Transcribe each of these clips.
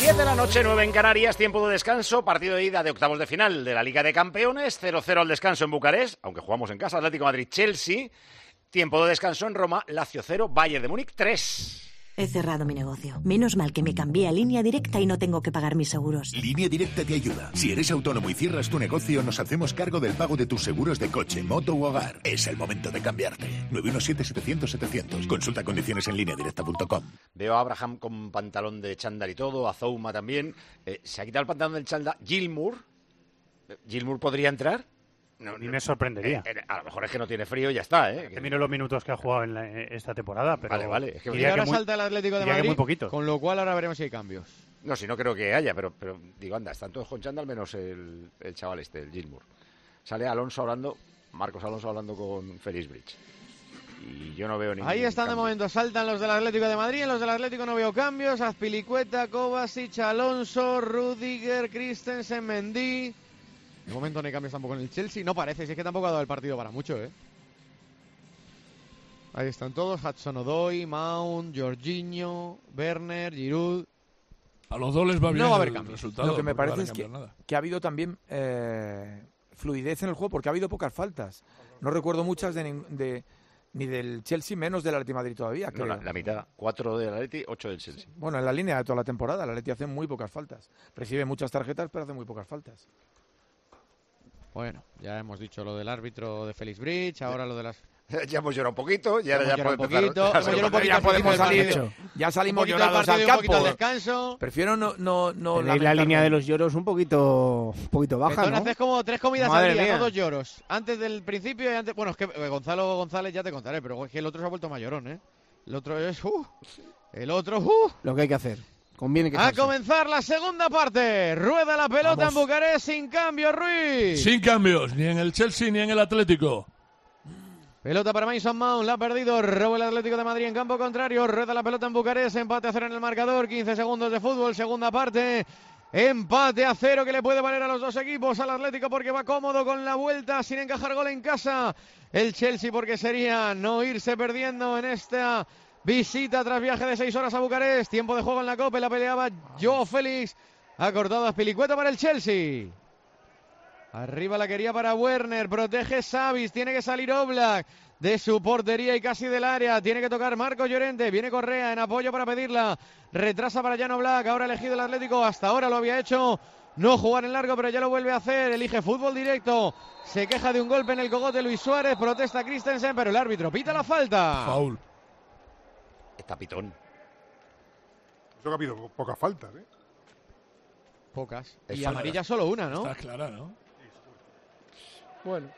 10 de la noche, 9 en Canarias, tiempo de descanso, partido de ida de octavos de final de la Liga de Campeones, 0-0 al descanso en Bucarest, aunque jugamos en casa, Atlético de Madrid-Chelsea, tiempo de descanso en Roma, Lazio 0, Bayern de Múnich 3. He cerrado mi negocio. Menos mal que me cambié a Línea Directa y no tengo que pagar mis seguros. Línea Directa te ayuda. Si eres autónomo y cierras tu negocio, nos hacemos cargo del pago de tus seguros de coche, moto u hogar. Es el momento de cambiarte. 917-700-700. Consulta condiciones en lineadirecta.com. Veo a Abraham con pantalón de chándal y todo, a Zouma también. Se ha quitado el pantalón del chándal. Gilmour podría entrar. No, ni me sorprendería. A lo mejor es que no tiene frío y ya está, ¿eh? Que miro los minutos que ha jugado en esta temporada, pero... Vale. Es que y ahora salta el Atlético de Madrid, muy poquito. Con lo cual ahora veremos si hay cambios. No, si no creo que haya, pero digo, anda, están todos con chándal menos el chaval el Gilmour. Sale Marcos Alonso hablando con Félix Bridge. Y yo no veo ningún Ahí están cambio. de momento, saltan los del Atlético de Madrid. En los del Atlético no veo cambios. Azpilicueta, Kovacic, Alonso, Rüdiger, Christensen, Mendy. De momento no hay cambios tampoco en el Chelsea. No parece, si es que tampoco ha dado el partido para mucho, ¿eh? Ahí están todos, Hudson-Odoi, Mount, Jorginho, Werner, Giroud. A los dos les va bien No va a haber el cambios. resultado. Lo que me no van a parece es cambiar nada. que ha habido también fluidez en el juego, porque ha habido pocas faltas. No recuerdo muchas ni del Chelsea, menos del Atlético de Madrid todavía. No, la mitad, 4 del Atleti, 8 del Chelsea. Bueno, en la línea de toda la temporada, el Atlético hace muy pocas faltas. Recibe muchas tarjetas, pero hace muy pocas faltas. Bueno, ya hemos dicho lo del árbitro de Félix Bridge, ahora lo de las... Ya hemos llorado un poquito y ahora ya podemos salir. Ya salimos llorados al campo. Descanso. Prefiero no tenéis la línea de los lloros un poquito baja, Entonces ¿no? haces como 3 comidas Madre al día, mía. no 2 lloros. Antes del principio y antes... Bueno, es que Gonzalo González ya te contaré, pero es que el otro se ha vuelto mayorón, ¿eh? El otro es... El otro... Lo que hay que hacer. Conviene que A comenzar la segunda parte. Rueda la pelota en Bucarest sin cambio, Ruiz. Sin cambios, ni en el Chelsea ni en el Atlético. Pelota para Mason Mount, la ha perdido, roba el Atlético de Madrid en campo contrario, rueda la pelota en Bucarest, empate a 0 en el marcador, 15 segundos de fútbol, segunda parte, empate a 0 que le puede valer a los dos equipos, al Atlético porque va cómodo con la vuelta, sin encajar gol en casa, el Chelsea porque sería no irse perdiendo en esta visita tras viaje de 6 horas a Bucarest, tiempo de juego en la Copa, la peleaba Joao Félix, ha cortado a Azpilicueta para el Chelsea. Arriba la quería para Werner, protege Savic, tiene que salir Oblak de su portería y casi del área, tiene que tocar Marcos Llorente, viene Correa en apoyo para pedirla, retrasa para Jan Oblak, ahora elegido el Atlético, hasta ahora lo había hecho, no jugar en largo pero ya lo vuelve a hacer, elige fútbol directo, se queja de un golpe en el cogote Luis Suárez, protesta Christensen, pero el árbitro pita la falta. Foul. Está pitón. Eso que ha habido pocas faltas, ¿eh? Pocas. Es Y falta. amarilla solo una, ¿no? Está clara, ¿no? Bueno.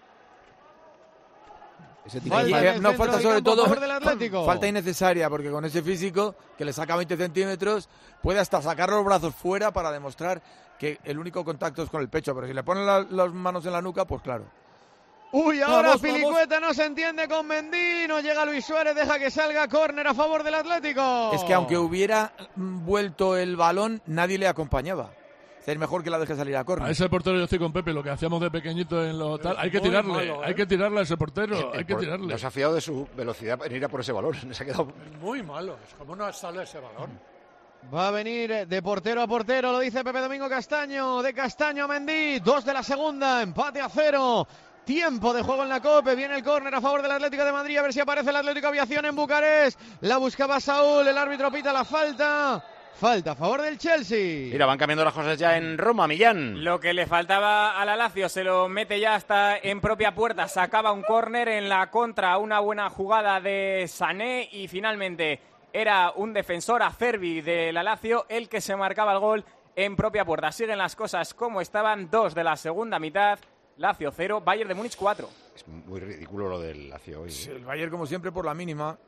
No, falta sobre todo del Atlético. falta innecesaria, porque con ese físico que le saca 20 centímetros puede hasta sacar los brazos fuera para demostrar que el único contacto es con el pecho, pero si le ponen las manos en la nuca, pues claro. Uy, ahora Pilicueta no se entiende con Mendy, no llega Luis Suárez, deja que salga córner a favor del Atlético. Es que aunque hubiera vuelto el balón, nadie le acompañaba. Es mejor que la deje salir a A córner. ese portero yo estoy con Pepe, lo que hacíamos de pequeñito en lo tal. Hay que tirarle, malo, ¿eh? hay que tirarle a ese portero, hay que tirarle. No se ha fiado de su velocidad en ir a por ese balón. Se ha quedado... Muy malo. ¿Cómo no sale ese balón? Va a venir de portero a portero, lo dice Pepe Domingo Castaño, de Castaño a Mendy, 2 de la segunda, empate a 0. Tiempo de juego en la Copa, viene el córner a favor del Atlético de Madrid, a ver si aparece el Atlético Aviación en Bucarest, la buscaba Saúl, el árbitro pita la falta, falta a favor del Chelsea. Mira, van cambiando las cosas ya en Roma, Millán. Lo que le faltaba a la Lazio se lo mete ya hasta en propia puerta, sacaba un córner en la contra, una buena jugada de Sané y finalmente era un defensor Acerbi de la Lazio el que se marcaba el gol en propia puerta. Siguen las cosas como estaban, 2 de la segunda mitad. Lazio 0, Bayern de Múnich 4. Es muy ridículo lo del Lazio hoy. Sí, el Bayern, como siempre, por la mínima.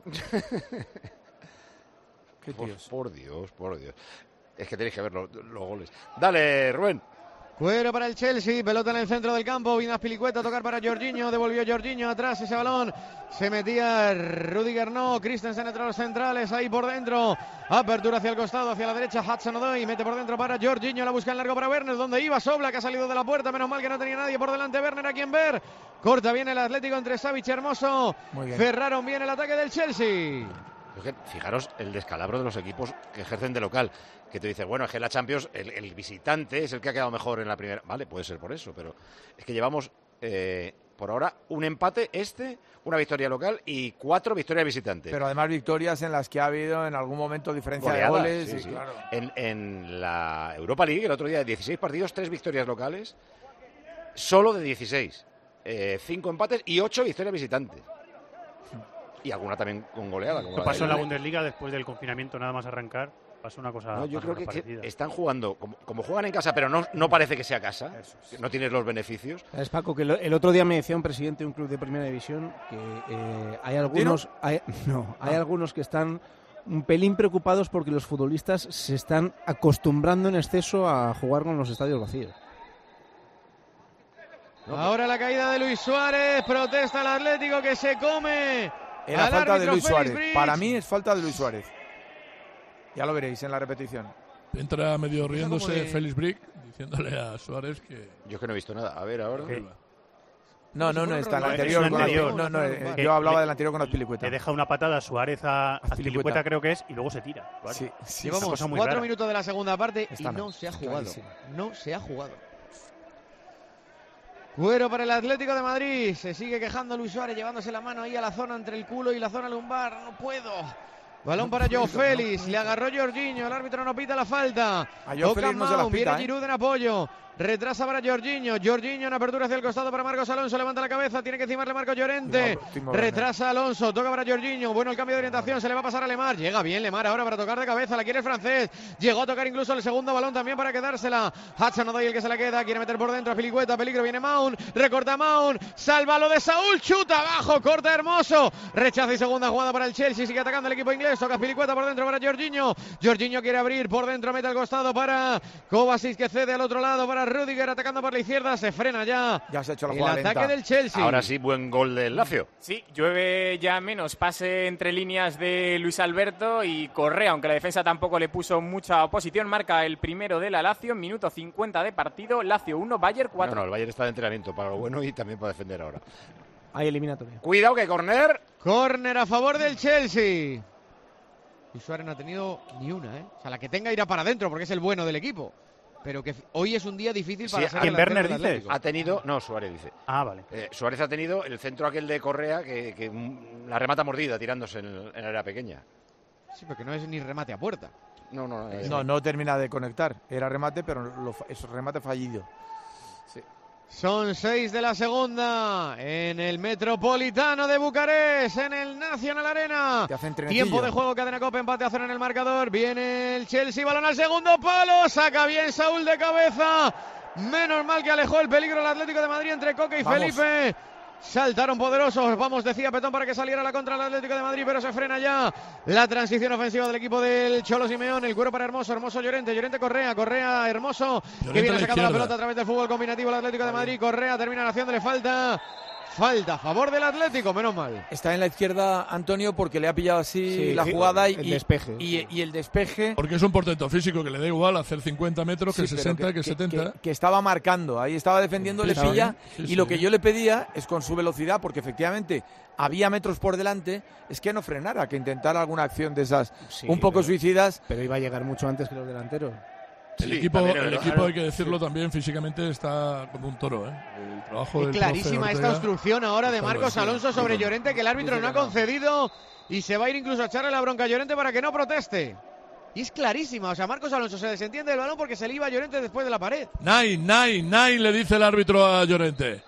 Qué tíos. Por Dios. Es que tenéis que ver los goles. Dale, Rubén. Cuero para el Chelsea, pelota en el centro del campo, vino Azpilicueta a tocar para Jorginho, devolvió Jorginho atrás ese balón, se metía Rüdiger, no, Christensen entre los centrales, ahí por dentro, apertura hacia el costado, hacia la derecha, Hudson-Odoi, mete por dentro para Jorginho, la busca en largo para Werner, donde iba Sobla, que ha salido de la puerta, menos mal que no tenía nadie por delante, Werner a quien ver, corta bien el Atlético entre Savic y Hermoso, cerraron bien el ataque del Chelsea. Fijaros el descalabro de los equipos que ejercen de local. Que te dices, bueno, es que la Champions, el visitante es el que ha quedado mejor en la primera. Vale, puede ser por eso, pero es que llevamos por ahora un empate, una victoria local y 4 victorias visitantes. Pero además victorias en las que ha habido en algún momento diferencia Goleadas, de goles. sí, Y, sí. claro. En la Europa League, el otro día, de 16 partidos, 3 victorias locales, solo de 16. 5 empates y 8 victorias visitantes. Y alguna también con goleada. Como Esto la pasó de en la Juve. Bundesliga después del confinamiento, nada más arrancar. Pasó una cosa. No, yo más o creo menos que parecida. están jugando, como juegan en casa, pero no parece que sea casa, no tienes los beneficios. ¿Sabes, Paco? Que el otro día me decía un presidente de un club de primera división que hay algunos, hay algunos que están un pelín preocupados porque los futbolistas se están acostumbrando en exceso a jugar con los estadios vacíos. Ahora la caída de Luis Suárez, protesta el Atlético que se come. Era al falta de árbitro Luis Félix Suárez. Brits. Para mí es falta de Luis Suárez. Ya lo veréis en la repetición. Entra medio riéndose como de- Félix Brick, diciéndole a Suárez que... Yo es que no he visto nada. A ver, ahora. No, está en la Es anterior. un Con anterior. yo hablaba del anterior con Azpilicueta. Le deja una patada a Suárez a Azpilicueta. Azpilicueta, creo que es, y luego se tira. Suárez. Sí, sí, Una Llevamos cosa muy 4 rara. minutos de la segunda parte y Está no se ha está jugado. clarísimo. No se ha jugado. Cuero para el Atlético de Madrid. Se sigue quejando Luis Suárez, llevándose la mano ahí a la zona entre el culo y la zona lumbar. No puedo. Balón para Joao Félix. Le agarró Jorginho. El árbitro no pita la falta. A Joao Toca Félix no se la Mount, pita, viene Giroud en apoyo. Retrasa para Jorginho. Jorginho en apertura hacia el costado para Marcos Alonso. Levanta la cabeza. Tiene que encimarle Marco Llorente. Timo Werner. Retrasa Alonso. Toca para Jorginho. Bueno el cambio de orientación. Se le va a pasar a Lemar. Llega bien Lemar ahora para tocar de cabeza. La quiere el francés. Llegó a tocar incluso el segundo balón también para quedársela. Hudson Odoi el que se la queda. Quiere meter por dentro a Pilicueta. Peligro. Viene Mount. Recorta Mount. Salva lo de Saúl. Chuta abajo. Corta Hermoso. Rechaza y segunda jugada para el Chelsea. Sigue atacando el equipo inglés. Toca Pilicueta por dentro para Jorginho. Jorginho quiere abrir por dentro. Mete al costado para Kovacic que cede al otro lado para Rüdiger atacando por la izquierda. Se frena ya. Ya se ha hecho la El jugada ataque lenta. del Chelsea. Ahora sí, buen gol del Lazio. Sí, llueve ya menos. Pase entre líneas de Luis Alberto y Correa, aunque la defensa tampoco le puso mucha oposición. Marca el primero de la Lazio, minuto 50 de partido. Lazio 1, Bayern 4. No, el Bayern está de entrenamiento para lo bueno y también para defender ahora. Hay eliminatoria. Cuidado que corner. Córner a favor del Chelsea. Y Suárez no ha tenido ni una, ¿eh? O sea, la que tenga irá para adentro porque es el bueno del equipo. Pero que hoy es un día difícil para Sí, ser ¿quién, delantero Werner, del dices? Atlético. Ha tenido. No, Suárez dice. Ah, vale. Suárez ha tenido el centro aquel de Correa que la remata mordida tirándose en el área pequeña. Sí, porque no es ni remate a puerta. No termina de conectar. Era remate, pero es remate fallido. Sí. Son 6 de la segunda en el Metropolitano de Bucarest, en el Nacional Arena. Te hacen trenecillo. Tiempo de juego, cadena Copa, empate a 0 en el marcador. Viene el Chelsea, balón al segundo palo, saca bien Saúl de cabeza. Menos mal que alejó el peligro el Atlético de Madrid entre Coque y Vamos. Felipe. Saltaron poderosos, vamos, decía Petón para que saliera la contra el Atlético de Madrid, pero se frena ya la transición ofensiva del equipo del Cholo Simeone. El cuero para Hermoso, Hermoso Llorente, Llorente Correa, Correa Hermoso, Llorente que viene a la sacando la izquierda. pelota a través del fútbol combinativo el Atlético de Madrid. Correa termina haciéndole falta. Falta a favor del Atlético, menos mal. Está en la izquierda Antonio porque le ha pillado así Sí, la sí, jugada el despeje. y el despeje. Porque es un portento físico que le da igual hacer 50 metros que Sí, pero 60, que 70. que estaba marcando, ahí estaba defendiendo, Sí, le sí, pilla. sí, y sí. lo que yo le pedía es con su velocidad, porque efectivamente había metros por delante, es que no frenara, que intentara alguna acción de esas Sí, un poco pero- suicidas. Pero iba a llegar mucho antes que los delanteros. El equipo, también es verdad. hay que decirlo también, físicamente está como un toro. El trabajo Es del clarísima profe esta Ortega obstrucción ahora de está Marcos bueno. Alonso sobre Llorente, que el árbitro no ha concedido y se va a ir incluso a echarle la bronca a Llorente para que no proteste. Y es clarísima, o sea, Marcos Alonso se desentiende del balón porque se le iba a Llorente después de la pared. Nine, le dice el árbitro a Llorente.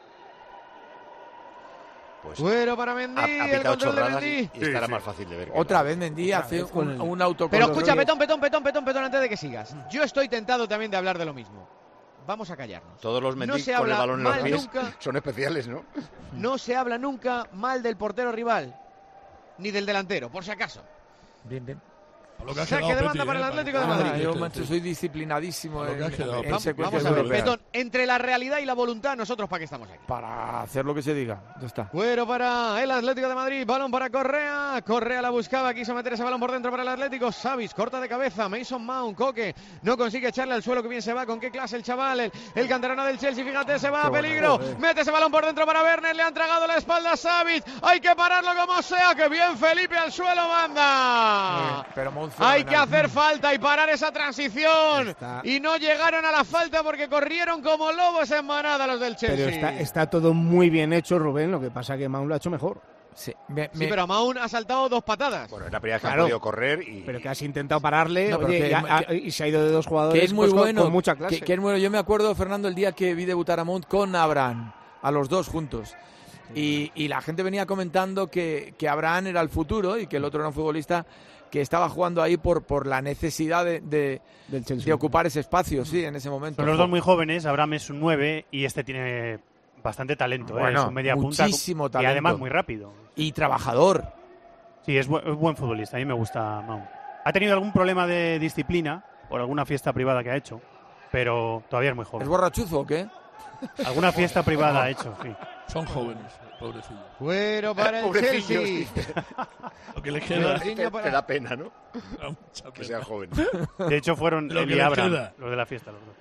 Pues Cuero para Mendy, ha el pitado control de chorradas Mendy. y estará más fácil de ver. que Otra no. vez Mendy hace vez con el- un autocontrol. Pero escucha, Petón, antes de que sigas. Yo estoy tentado también de hablar de lo mismo. Vamos a callarnos. Todos los No Mendy se con el habla balón en los mal pies nunca. son especiales, ¿no? No se habla nunca mal del portero rival, ni del delantero, por si acaso. Bien. Saque de banda para el Atlético de Madrid. Yo, macho, soy disciplinadísimo en secuencias Vamos a ver, europeas. Petón, entre la realidad y la voluntad, nosotros para qué estamos aquí. Para hacer lo que se diga, ya está. Cuero para el Atlético de Madrid, balón para Correa. Correa la buscaba, quiso meter ese balón por dentro para el Atlético. Savic corta de cabeza, Mason Mount, Coque no consigue echarle al suelo, que bien se va, con qué clase el chaval, el canterano del Chelsea, fíjate, se va a peligro, mete ese balón por dentro para Werner, le han tragado la espalda a Savic, hay que pararlo como sea, que bien Felipe al suelo manda. Pero Hay que hacer falta y parar esa transición. Y no llegaron a la falta porque corrieron como lobos en manada los del Chelsea. Pero está todo muy bien hecho, Rubén, lo que pasa que Mount lo ha hecho mejor. Sí, pero Mount ha saltado 2 patadas. Bueno, es la primera vez que ha podido correr y... Pero que has intentado pararle, No, oye, y se ha ido de 2 jugadores que es muy pues, bueno, con mucha clase. que es bueno. Yo me acuerdo, Fernando, el día que vi debutar a Mount con Abraham, a los dos juntos. Y la gente venía comentando que Abraham era el futuro y que el otro era un futbolista que estaba jugando ahí por la necesidad de ocupar ese espacio, sí, en ese momento. Son los dos muy jóvenes, Abraham es un 9 y este tiene bastante talento, Bueno, es un media punta muchísimo talento. y además muy rápido. Y trabajador. Sí, es buen futbolista, a mí me gusta Mount. Ha tenido algún problema de disciplina por alguna fiesta privada que ha hecho, pero todavía es muy joven. ¿Es borrachuzo o qué? Alguna fiesta privada ha hecho, sí. Son jóvenes, pobrecillos. Bueno, para el Chelsea. Lo que les queda. Te da pena, ¿no? Que sean jóvenes. De hecho, fueron Lo él que y les Abraham, queda. los de la fiesta, los dos.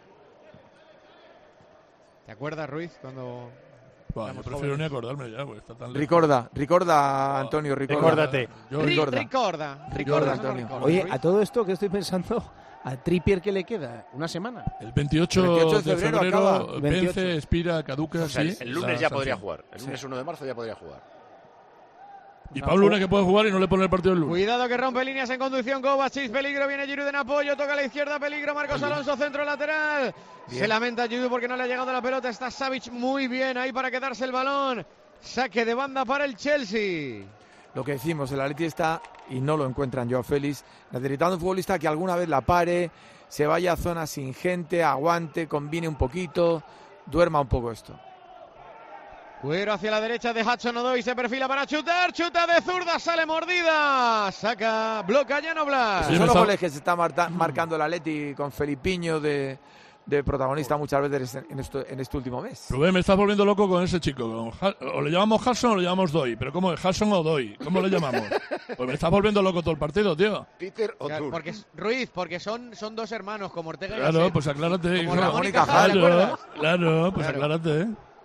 ¿Te acuerdas, Ruiz, cuando... Buah, yo prefiero ni acordarme ya, pues está tan lejos. Ricorda, Antonio, Recórdate. Ricorda, Antonio. Oye, a todo esto que estoy pensando, a Trippier, ¿qué le queda? ¿Una semana? El 28 de febrero vence, expira, caduca. O sea, sí, el lunes ya podría sanción. jugar. El lunes 1 de marzo ya podría jugar. Y Pablo Luna que puede jugar y no le pone el partido el lunes. Cuidado que rompe líneas en conducción, Kovacic, peligro, viene Giroud en apoyo, toca a la izquierda, peligro, Marcos Alonso, centro lateral. Se lamenta Giroud porque no le ha llegado la pelota, está Savic muy bien ahí para quedarse el balón. Saque de banda para el Chelsea. Lo que decimos, el Atleti está, y no lo encuentran, Joao Félix, necesitando un futbolista que alguna vez la pare, se vaya a zonas sin gente, aguante, combine un poquito, duerma un poco esto. Cuero hacia la derecha de Hudson-Odoi, se perfila para chutar, chuta de zurda, sale mordida, saca, bloca Jan Oblak. Son los goles que se está marcando el Atleti con Felipiño de protagonista muchas veces en este último mes. Rubén, me estás volviendo loco con ese chico. O le llamamos Hudson o le llamamos Doi. ¿Pero cómo es? ¿Hudson o Doi? ¿Cómo le llamamos? Pues me estás volviendo loco todo el partido, tío. Peter o Claro, porque Ruiz, porque son 2 hermanos como Ortega y Claro, Gasset. pues aclárate. Como Ramón y Cajal, ¿te Claro, acuerdas? claro, pues Claro. aclárate.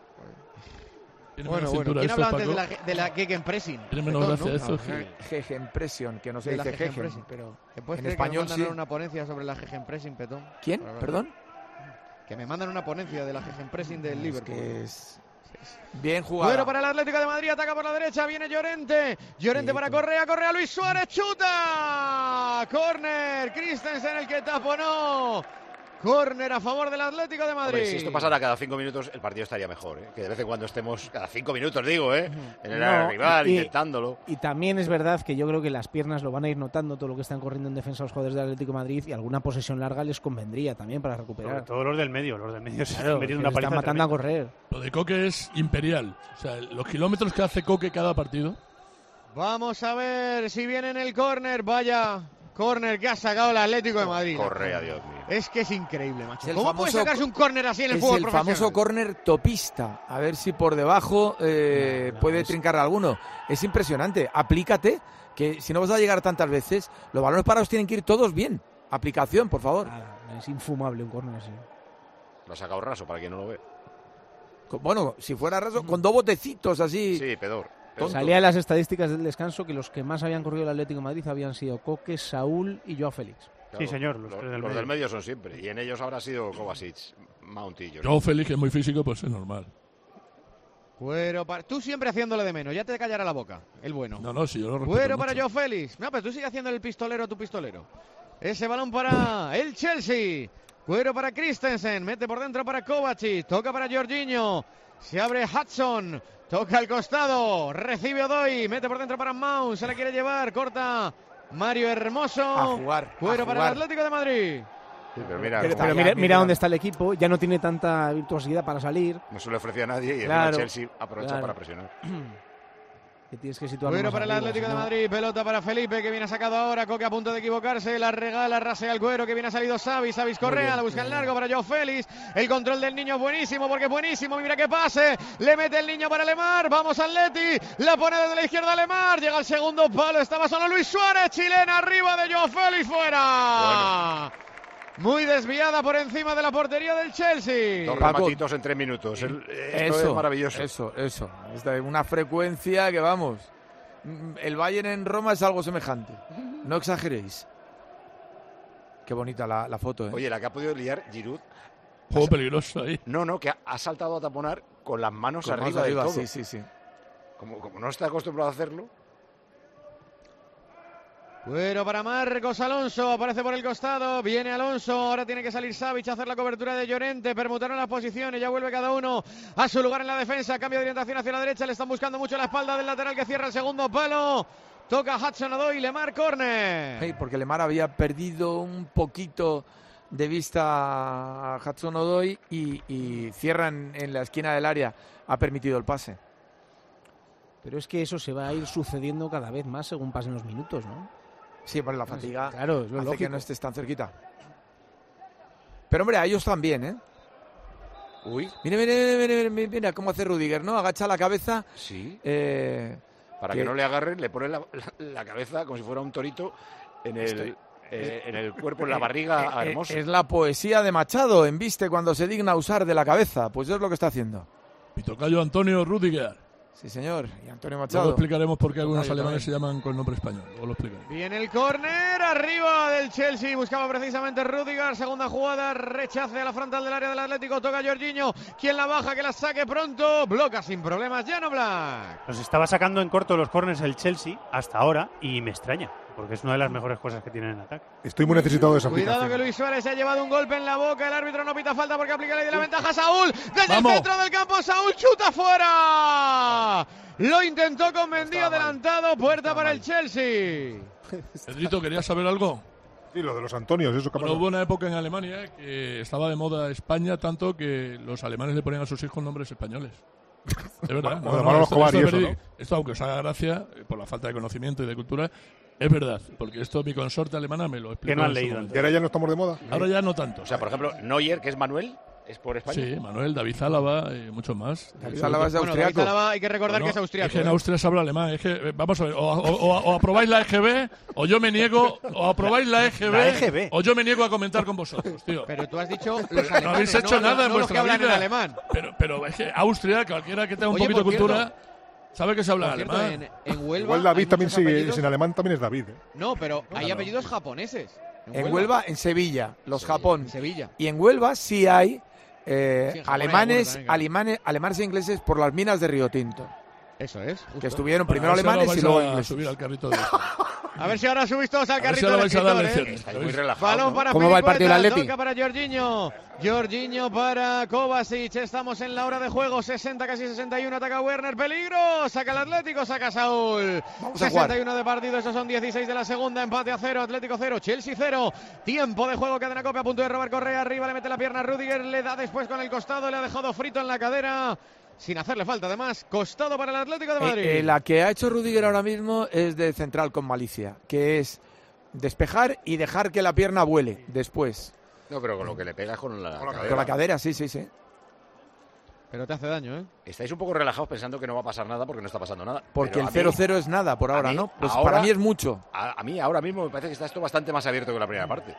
Tiene Bueno, menos cintura ¿quién esto, habla antes Paco. de la Gegenpressing? Tiene menos Petón, gracia ¿no? eso. Gegenpressing, que no se De la dice Gegen, Gegenpressing. pero ¿Te puedes en creer español que me sí. mandan una ponencia sobre la Gegenpressing, Petón? ¿Quién? Para hablar. ¿Perdón? Que me mandan una ponencia de la Gegenpressing del Liverpool. Que es bien jugado. Bueno para el Atlético de Madrid, ataca por la derecha, viene Llorente. Llorente para Correa, Luis Suárez, chuta. Córner, Christensen el que taponó. Córner a favor del Atlético de Madrid. Hombre, si esto pasara cada 5 minutos, el partido estaría mejor, ¿eh? Que de vez en cuando estemos, cada 5 minutos digo, en el área rival, intentándolo. Y también es verdad que yo creo que las piernas lo van a ir notando, todo lo que están corriendo en defensa los jugadores del Atlético de Madrid, y alguna posesión larga les convendría también para recuperar. Sobre todo los del medio se Claro, han metido que una se paliza están matando a correr. Lo de Coque es imperial. O sea, los kilómetros que hace Coque cada partido. Vamos a ver si viene en el córner. Vaya córner que ha sacado el Atlético de Madrid. Correa, Dios mío. Es que es increíble, macho. Es el ¿Cómo puede famoso sacarse un córner así en el Es fútbol el profesional? famoso córner topista. A ver si por debajo puede trincar alguno. Es impresionante. Aplícate, que si no vas a llegar tantas veces, los balones parados tienen que ir todos bien. Aplicación, por favor. Es infumable un córner así. Lo ha sacado raso para quien no lo ve. Bueno, si fuera raso, con 2 botecitos así. Sí, pedor. Salía en las estadísticas del descanso que los que más habían corrido el Atlético de Madrid habían sido Coque, Saúl y Joao Félix. Claro, Sí, señor, los tres del medio. son siempre. Y en ellos habrá sido Kovacic, Mount y Joao Félix, que es muy físico, pues es normal. Tú siempre haciéndole de menos, ya te callará la boca, el bueno. No, si yo lo respeto Cuero para mucho. Joao Félix. No, pero tú sigues haciendo el pistolero a tu pistolero. Ese balón para el Chelsea. Cuero para Christensen. Mete por dentro para Kovacic. Toca para Jorginho. Se abre Hudson. Toca al costado. Recibe Odoi. Mete por dentro para Mount. Se la quiere llevar. Corta Mario Hermoso. A jugar. Cuero para el Atlético de Madrid. Sí, pero mira, Pero mira dónde está el equipo. Ya no tiene tanta virtuosidad para salir. no se le ofrecía a nadie y Claro, el Chelsea aprovecha claro. para presionar. que tienes que situar. Bueno para el Atlético de Madrid, pelota para Felipe, que viene sacado ahora, Coque a punto de equivocarse, la regala, rasea el cuero, que viene ha salido Savic Correa, la busca en largo para Joao Félix, el control del niño es buenísimo, porque es buenísimo, mira que pase, le mete el niño para Lemar, vamos Atleti, la pone desde la izquierda Lemar, llega al segundo palo, estaba solo Luis Suárez, chilena arriba de Joao Félix, fuera. Bueno. Muy desviada por encima de la portería del Chelsea. 2 rematitos en 3 minutos. Esto es maravilloso. Eso. Es de una frecuencia que, vamos, el Bayern en Roma es algo semejante. No exageréis. Qué bonita la foto, ¿eh? Oye, la que ha podido liar Giroud. Juego peligroso ahí. No, que ha saltado a taponar con las manos arriba del todo. Sí. Como no está acostumbrado a hacerlo. Bueno, para Marcos Alonso, aparece por el costado, viene Alonso, ahora tiene que salir Savic a hacer la cobertura de Llorente, permutaron las posiciones, ya vuelve cada uno a su lugar en la defensa, cambio de orientación hacia la derecha, le están buscando mucho la espalda del lateral que cierra el segundo palo, toca Hudson-Odoi, Lemar, córner. Hey, porque Lemar había perdido un poquito de vista a Hudson-Odoi y cierran en la esquina del área, ha permitido el pase. Pero es que eso se va a ir sucediendo cada vez más según pasen los minutos, ¿no? Sí, por la fatiga, claro, es lo hace lógico. que no estés tan cerquita. Pero hombre, a ellos también, ¿eh? Uy. Mira cómo hace Rüdiger, ¿no? Agacha la cabeza. Sí. Para que no le agarren, le pone la cabeza como si fuera un torito en el cuerpo, en la barriga, hermoso. Es la poesía de Machado, embiste cuando se digna usar de la cabeza. Pues es lo que está haciendo. Mi tocayo Antonio Rüdiger. Sí, señor. Y Antonio Machado. Luego explicaremos por qué algunos alemanes se llaman con nombre español. Luego lo explicaré. Viene el córner arriba del Chelsea. Buscaba precisamente Rüdiger. Segunda jugada. Rechace a la frontal del área del Atlético. Toca Jorginho. Quien la baja, que la saque pronto. Bloca sin problemas Jan Oblak. Nos estaba sacando en corto los corners el Chelsea hasta ahora y me extraña, porque es una de las mejores cosas que tienen en ataque. Estoy muy necesitado de esa Cuidado aplicación. que Luis Suárez se ha llevado un golpe en la boca. El árbitro no pita falta porque aplica la ley de la ventaja. Saúl, desde el centro del campo. Saúl chuta fuera. Lo intentó con Mendy adelantado. Puerta para el Chelsea. Pedrito, ¿querías saber algo? Sí, lo de los Antonios, eso que Bueno, hubo una época en Alemania que estaba de moda España, tanto que los alemanes le ponían a sus hijos nombres españoles. Es verdad. Esto, aunque os haga gracia, por la falta de conocimiento y de cultura, es verdad. Porque esto mi consorte alemana me lo explicó. Que no han leído. ¿Y ahora ya no estamos de moda? Ahora ya no tanto. O sea, por ejemplo, Neuer, que es Manuel, ¿es por España? Sí, Manuel, David Zálava y muchos más. David Zálava es de austriaco. David Zálava hay que recordar que es austriaco. Es que en Austria se habla alemán. Es que, vamos a ver, o aprobáis la EGB, o yo me niego, o aprobáis la EGB, o yo me niego a comentar con vosotros, tío. Pero tú has dicho los alemanes, no habéis hecho nada en vuestra vida. En alemán. Pero es que Austria, cualquiera que tenga un poquito de cultura, sabe que se habla alemán. En Huelva igual David también sigue, en alemán también es David. No, pero hay apellidos japoneses. En Huelva, en Sevilla, los Japón. En Sevilla. Y en Huelva sí hay alemanes e ingleses por las minas de Río Tinto. Eso es. Justo. Que estuvieron primero alemanes y luego ingleses. Subir al carrito de a ver si ahora subís todos al carrito del Estáis muy relajados, balón para ¿Cómo va el partido del Atleti? Toca para Jorginho. Jorginho para Kovacic. Estamos en la hora de juego. 60, casi 61. Ataca Werner. Peligro. Saca el Atlético. Saca Saúl. 61 de partido. Esos son 16 de la segunda. Empate a 0. Atlético 0. Chelsea 0. Tiempo de juego. Cadena Cope a punto de robar Correa. Arriba le mete la pierna a Rüdiger. Le da después con el costado. Le ha dejado frito en la cadera. Sin hacerle falta, además, costado para el Atlético de Madrid. La que ha hecho Rüdiger ahora mismo es de central con malicia, que es despejar y dejar que la pierna vuele después. No, pero con lo que le pegas con la cadera. Con la cadera, sí. Pero te hace daño, ¿eh? Estáis un poco relajados pensando que no va a pasar nada porque no está pasando nada. Porque el 0-0 es nada por ahora, ¿no? Pues ahora, para mí es mucho. A mí ahora mismo me parece que está esto bastante más abierto que la primera parte.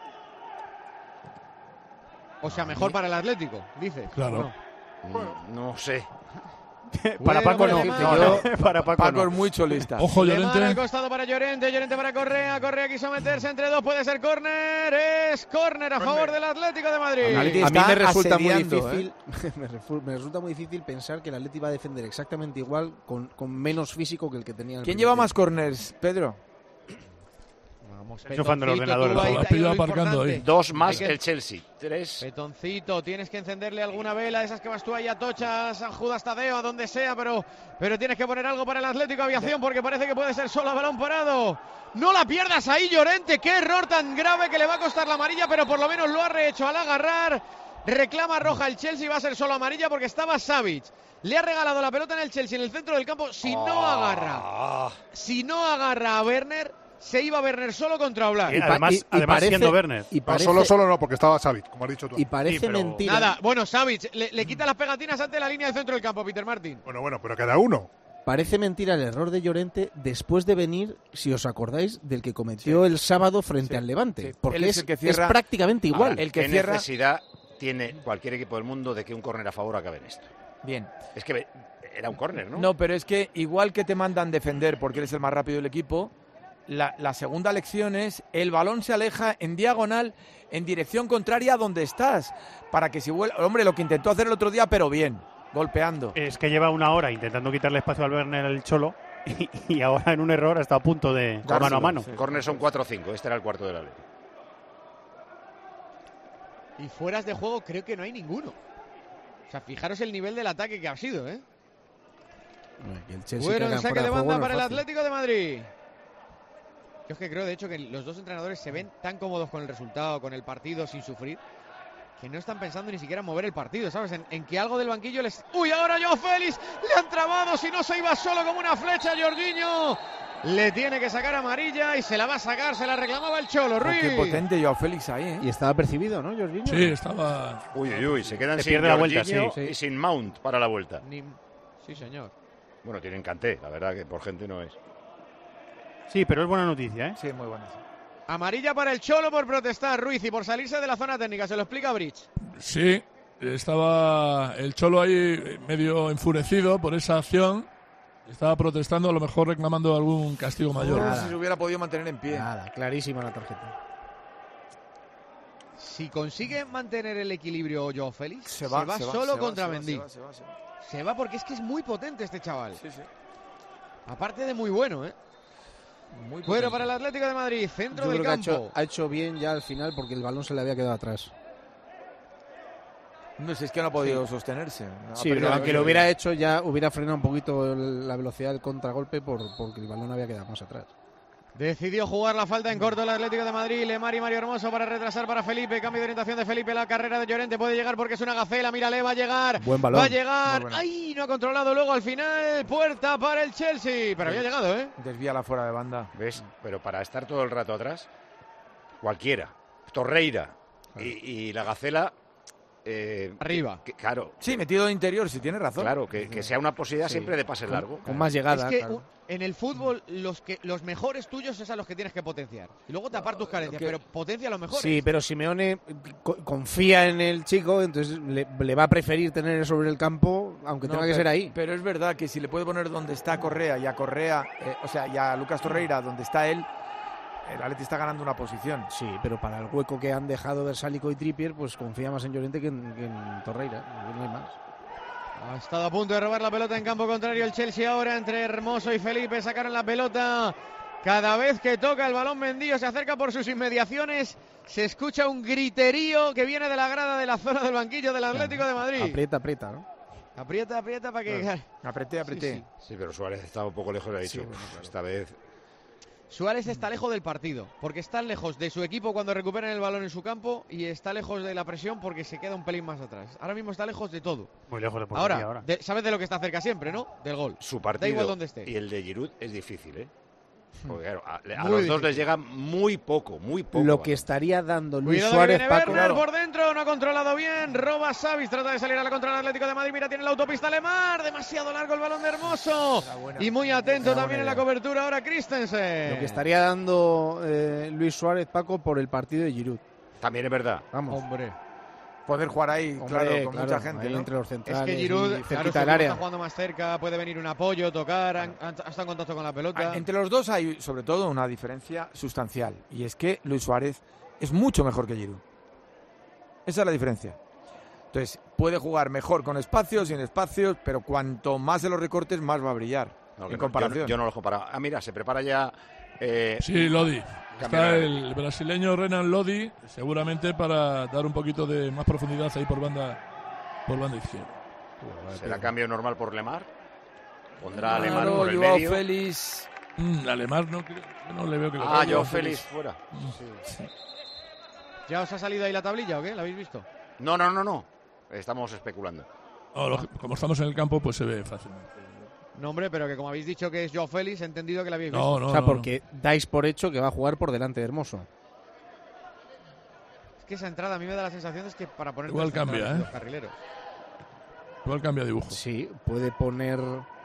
O sea, mejor para el Atlético, dices. Claro. No sé. Para Paco no. Para Paco es muy cholista. Ojo, Llorente. Al costado para Llorente para Correa. Correa quiso meterse entre dos. Puede ser córner. Es córner a favor del Atlético de Madrid. A mí me resulta muy difícil. Me resulta muy difícil pensar que el Atlético va a defender exactamente igual con menos físico que el que tenía. ¿Quién lleva más córners, Pedro? Enchufando el ordenador. Lo has pillado aparcando ahí. 2 más el Chelsea. 3. Petoncito, tienes que encenderle alguna vela, esas que vas tú ahí a Tocha, San Judas Tadeo, a donde sea, pero tienes que poner algo para el Atlético Aviación porque parece que puede ser solo a balón parado. No la pierdas ahí, Llorente, qué error tan grave que le va a costar la amarilla, pero por lo menos lo ha rehecho al agarrar. Reclama roja el Chelsea y va a ser solo amarilla porque estaba Savic. Le ha regalado la pelota en el Chelsea en el centro del campo. Si no agarra a Werner, se iba Werner solo contra Oblak. Además siendo Werner. Solo no, porque estaba Savic, como has dicho tú. Y parece mentira. Nada, bueno, Savic le quita las pegatinas ante la línea del centro del campo, Peter Martin. Bueno, pero cada uno. Parece mentira el error de Llorente después de venir, si os acordáis, del que cometió el sábado frente al Levante. Porque es prácticamente igual. Ahora, ¿qué necesidad tiene cualquier equipo del mundo de que un córner a favor acabe en esto? Bien. Es que era un córner, ¿no? No, pero es que igual que te mandan defender porque eres el más rápido del equipo, la segunda lección es el balón se aleja en diagonal en dirección contraria a donde estás. Para que si vuelva... Hombre, lo que intentó hacer el otro día, pero bien, golpeando. Es que lleva una hora intentando quitarle espacio al Werner el Cholo y ahora en un error está a punto de mano a mano. Sí. Córner son 4 o 5, este era el cuarto de la ley. Y fueras de juego creo que no hay ninguno. O sea, fijaros el nivel del ataque que ha sido, ¿eh? Bueno, el saque de banda para el Atlético de Madrid. Yo es que creo, de hecho, que los dos entrenadores se ven tan cómodos con el resultado, con el partido, sin sufrir, que no están pensando ni siquiera en mover el partido, ¿sabes? En que algo del banquillo les... ¡Uy, ahora Joao Félix! ¡Le han trabado! Si no se iba solo como una flecha, Jorginho. Le tiene que sacar amarilla y se la va a sacar, se la reclamaba el Cholo, Ruiz. Qué potente Joao Félix ahí, ¿eh? Y estaba percibido, ¿no, Jorginho? Sí, estaba... Uy, se quedan sin pierde la vuelta, y sin Mount para la vuelta. Sí, señor. Bueno, tienen Kanté, la verdad que por gente no es. Sí, pero es buena noticia, ¿eh? Sí, muy buena. Amarilla para el Cholo por protestar, Ruiz, y por salirse de la zona técnica. Se lo explica Bridge. Sí, estaba el Cholo ahí medio enfurecido por esa acción. Estaba protestando, a lo mejor reclamando algún castigo mayor. No sé si se hubiera podido mantener en pie. Nada, clarísima la tarjeta. Si consigue mantener el equilibrio Joao Félix, se va solo contra Mendy. Se va porque es que es muy potente este chaval. Sí. Aparte de muy bueno, ¿eh? Muy bueno para el Atlético de Madrid, centro del campo. Ha hecho bien ya al final porque el balón se le había quedado atrás. No sé, es que no ha podido sostenerse. Sí, pero aunque lo hubiera hecho ya hubiera frenado un poquito la velocidad del contragolpe porque el balón había quedado más atrás. Decidió jugar la falta en corto el Atlético de Madrid. Lemar y Mario Hermoso para retrasar para Felipe. Cambio de orientación de Felipe. La carrera de Llorente puede llegar porque es una gacela. Mírale, va a llegar. Buen balón. Va a llegar. ¡Ay! No ha controlado luego al final. Puerta para el Chelsea. Pero había llegado, ¿eh? Desvía la fuera de banda. ¿Ves? Pero para estar todo el rato atrás, cualquiera. Torreira y la gacela... arriba. Claro. Sí, metido de interior, si tiene razón. Claro, que sea una posibilidad siempre de pase largo. Con más llegada. Es que en el fútbol los mejores tuyos es a los que tienes que potenciar. Y luego tapar tus carencias, pero potencia a los mejores. Sí, pero Simeone confía en el chico, entonces le va a preferir tener sobre el campo, aunque tenga que ser ahí. Pero es verdad que si le puede poner donde está Correa y a Lucas Torreira donde está él, el Atleti está ganando una posición. Sí, pero para el hueco que han dejado Versálico y Trippier, pues confía más en Llorente que en Torreira. No hay más. Ha estado a punto de robar la pelota en campo contrario el Chelsea ahora entre Hermoso y Felipe. Sacaron la pelota. Cada vez que toca el balón Mendy, se acerca por sus inmediaciones. Se escucha un griterío que viene de la grada de la zona del banquillo del Atlético de Madrid. Aprieta, ¿no? Aprieta para que... Apreté. Sí, pero Suárez estaba un poco lejos, le ha dicho. Esta vez... Suárez está lejos del partido, porque está lejos de su equipo cuando recuperan el balón en su campo y está lejos de la presión porque se queda un pelín más atrás. Ahora mismo está lejos de todo. Muy lejos de portería ahora. Sabes de lo que está cerca siempre, ¿no? Del gol. Su partido da igual donde esté. Y el de Giroud es difícil, ¿eh? Porque claro, a los dos les llega muy poco. Lo que estaría dando Luis Cuidado Suárez, que viene Paco. Werner por dentro, no ha controlado bien. Roba Savic, trata de salir a la contra del Atlético de Madrid. Mira, tiene la autopista Lemar. Demasiado largo el balón de Hermoso. Y muy atento también en la cobertura ahora Christensen. Lo que estaría dando Luis Suárez, Paco, por el partido de Giroud. También es verdad. Vamos. Hombre. Poder jugar ahí, claro, con mucha gente, ¿no? Entre los centrales. Es que Giroud, cerquita del área. Está jugando más cerca, puede venir un apoyo, tocar, ha estado en contacto con la pelota. Entre los dos hay, sobre todo, una diferencia sustancial. Y es que Luis Suárez es mucho mejor que Giroud. Esa es la diferencia. Entonces, puede jugar mejor con espacios, sin espacios, pero cuanto más se los recortes, más va a brillar. En comparación. Yo no lo dejo para... mira, se prepara ya... Sí, Lodi. Está el brasileño Renan Lodi, seguramente para dar un poquito de más profundidad ahí por banda izquierda. ¿Será cambio normal por Lemar? ¿Pondrá a Lemar por el medio? Félix. A Lemar no le veo que lo Joao Félix fuera. Sí. ¿Ya os ha salido ahí la tablilla o qué? ¿La habéis visto? No. Estamos especulando. Como estamos en el campo, pues se ve fácilmente. No, hombre, pero que como habéis dicho que es Joao Félix, he entendido que la habéis visto. O sea, porque dais por hecho que va a jugar por delante de Hermoso. Es que esa entrada a mí me da la sensación es que para poner igual cambia, los carrileros. Igual cambia dibujo. Sí, puede poner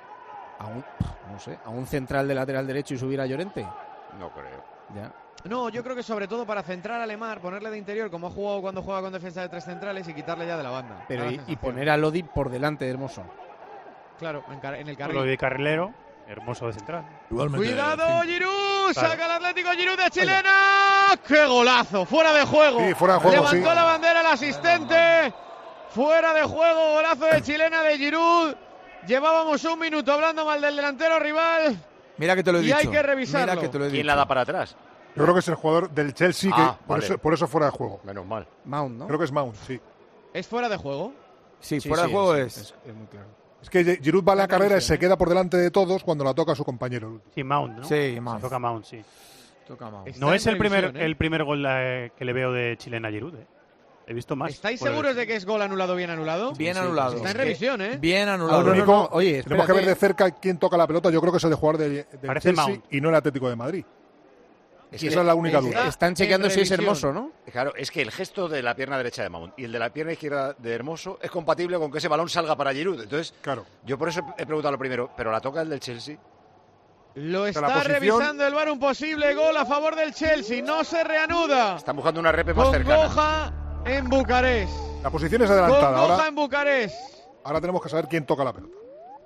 a un central de lateral derecho y subir a Llorente. No creo. Ya. No, yo creo que sobre todo para centrar a Lemar, ponerle de interior como ha jugado cuando juega con defensa de 3 centrales y quitarle ya de la banda. Pero y poner a Lodi por delante de Hermoso. Claro, en el carril. Lodi de carrilero, Hermoso de central. Igualmente. ¡Cuidado, Giroud! Claro. Saca el Atlético Giroud de chilena. ¡Qué golazo! Fuera de juego. Sí, fuera de juego. Levantó la bandera el asistente. Fuera de juego, golazo de chilena de Giroud. Llevábamos un minuto hablando mal del delantero rival. Mira que te lo he dicho. Y hay que revisarlo. ¿Quién la da para atrás? Yo creo que es el jugador del Chelsea, por eso fuera de juego. Menos mal. Mount, ¿no? Creo que es Mount, sí. ¿Es fuera de juego? Sí, fuera de juego es muy claro. Es que Giroud va a la carrera y se queda por delante de todos cuando la toca a su compañero. Sí, Mount, ¿no? Sí, Mount. Toca Mount, sí. Toca Mount. No es el primer gol que le veo de chilena a Giroud, He visto más. ¿Estáis seguros de que es gol anulado, bien anulado? Bien anulado. Está en revisión, ¿eh? Bien anulado. No. Oye, tenemos que ver de cerca quién toca la pelota. Yo creo que es el de jugador del Chelsea Mount. y no el Atlético de Madrid. Esa es la única duda. Están chequeando si es Hermoso, ¿no? Claro, es que el gesto de la pierna derecha de Mount y el de la pierna izquierda de Hermoso es compatible con que ese balón salga para Giroud. Entonces, claro. Yo por eso he preguntado lo primero, pero la toca el del Chelsea. Lo está revisando el VAR, un posible gol a favor del Chelsea. No se reanuda. Están buscando una repe más cercana. Goja en Bucarest. La posición es adelantada. Con Goja en Bucarest. Ahora tenemos que saber quién toca la pelota.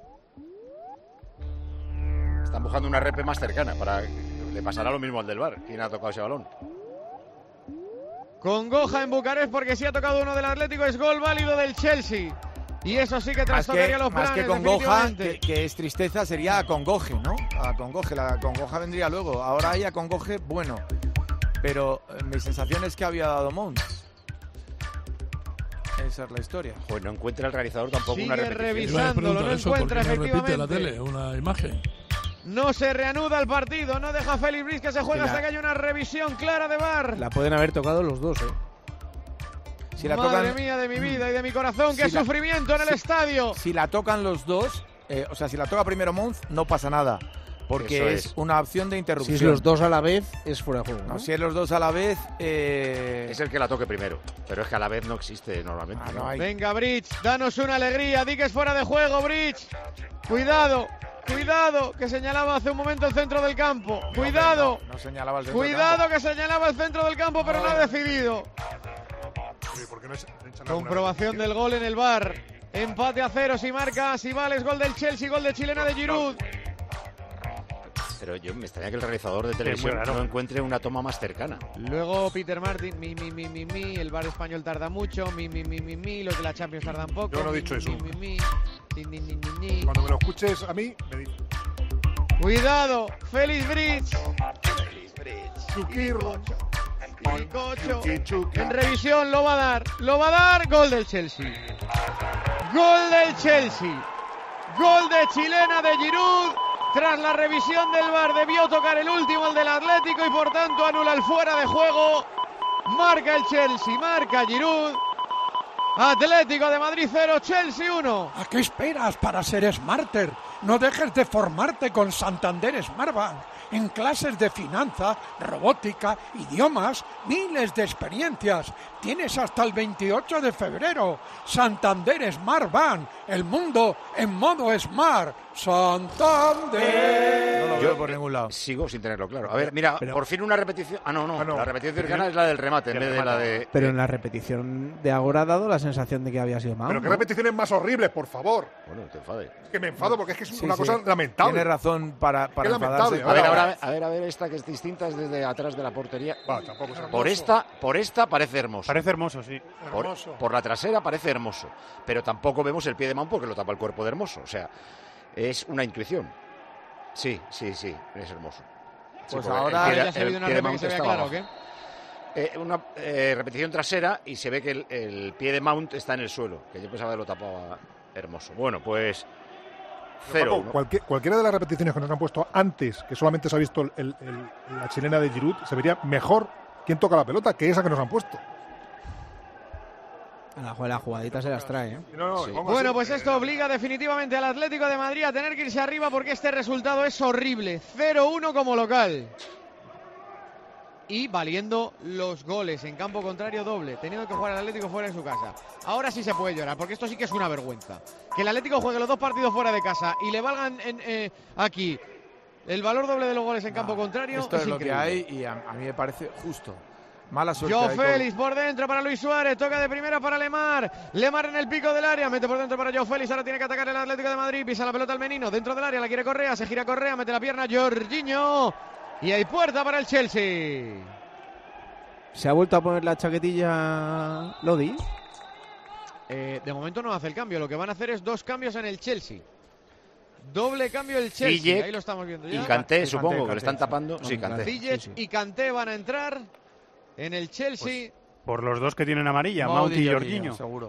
Están buscando una repe más cercana para... Le pasará lo mismo al del VAR. ¿Quién ha tocado ese balón? Con Goja en Bucarest, porque si ha tocado uno del Atlético es gol válido del Chelsea. Y eso sí que trastocaría los planes. Más que con Goja, que es tristeza, sería a Congoje, ¿no? A Congoje. La Congoja vendría luego. Ahora hay a Congoje, bueno. Pero mi sensación es que había dado Mount. Esa es la historia. Pues no encuentra el realizador tampoco sigue una repetición. Revisándolo, no encuentra efectivamente. La tele, una imagen. No se reanuda el partido, no deja Félix Briz que se juega hasta que haya una revisión clara de VAR. La pueden haber tocado los dos, Si la Madre tocan... mía de mi vida y de mi corazón, qué sufrimiento en el estadio. Si la tocan los dos, o sea, si la toca primero Mount, no pasa nada. Porque es una opción de interrupción. Si es los dos a la vez, es fuera de juego, ¿no? No, si es los dos a la vez... Es el que la toque primero. Pero es que a la vez no existe normalmente. No hay. Venga, Bridge, danos una alegría. Di que es fuera de juego, Bridge. Cuidado, que señalaba hace un momento el centro del campo. Cuidado. No señalaba el centro Cuidado, del campo. que señalaba el centro del campo, pero no ha decidido. Comprobación del gol en el VAR. Empate a 0 si marca, si vale es gol del Chelsea, gol de chilena de Giroud. Pero yo me extraña que el realizador de televisión no encuentre una toma más cercana. Luego Peter Martin, el VAR español tarda mucho, los de la Champions tardan poco. Yo no he dicho eso. Cuando me lo escuches a mí, me dices. Cuidado, Félix Bridge. Chuquirro. Picocho. En revisión lo va a dar, gol del Chelsea. Gol del Chelsea. Gol de chilena de Giroud. Tras la revisión del VAR debió tocar el último, el del Atlético, y por tanto anula el fuera de juego. Marca el Chelsea, marca Giroud. Atlético de Madrid 0, Chelsea 1. ¿A qué esperas para ser smarter? No dejes de formarte con Santander Smartbank. En clases de finanzas, robótica, idiomas, miles de experiencias. Tienes hasta el 28 de febrero. Santander Smartbank. El mundo en modo smart. Santander. No lo veo por ningún lado. Sigo sin tenerlo claro. A ver, mira, por fin una repetición. No. La repetición cercana es la del remate, en vez de la de... Pero en la repetición de ahora ha dado la sensación de que había sido Mount. Pero qué repeticiones más horribles, por favor. Bueno, te enfades. Es que me enfado porque es que es una cosa lamentable. Tiene razón para enfadarse. A ver, esta que es distinta es desde atrás de la portería. Tampoco es por esta parece Hermoso. Parece Hermoso, sí. Por la trasera parece Hermoso. Pero tampoco vemos el pie de Mount porque lo tapa el cuerpo de Hermoso. O sea, es una intuición. Sí, es Hermoso. Pues sí, ahora ya se ha habido una repe que se vea claro, ¿o qué? Una repetición trasera y se ve que el pie de Mount está en el suelo, que yo pensaba que lo tapaba Hermoso. Bueno, pues 0. Cualquiera de las repeticiones que nos han puesto antes, que solamente se ha visto la chilena de Giroud, se vería mejor quién toca la pelota que esa que nos han puesto. La jugadita se las trae, ¿eh? Sí. Bueno, pues esto obliga definitivamente al Atlético de Madrid a tener que irse arriba porque este resultado es horrible. 0-1 como local. Y valiendo los goles en campo contrario doble, teniendo que jugar el Atlético fuera de su casa. Ahora sí se puede llorar, porque esto sí que es una vergüenza. Que el Atlético juegue los 2 partidos fuera de casa y le valgan aquí el valor doble de los goles en campo contrario. Esto es lo increíble. que hay y a mí me parece justo. Mala suerte. Joao Félix por dentro para Luis Suárez, toca de primera para Lemar en el pico del área, mete por dentro para Joao Félix, ahora tiene que atacar el Atlético de Madrid, pisa la pelota al menino, dentro del área, la quiere Correa, se gira Correa, mete la pierna Jorginho y hay puerta para el Chelsea. ¿Se ha vuelto a poner la chaquetilla Lodi? De momento no hace el cambio, lo que van a hacer es 2 cambios en el Chelsea. Doble cambio el Chelsea, Ziyech ahí lo estamos viendo ya. Y Kanté, supongo, que le están tapando. Sí, Kanté. Ziyech y Kanté van a entrar en el Chelsea. Por los 2 que tienen amarilla, Mount y Jorginho. Seguro.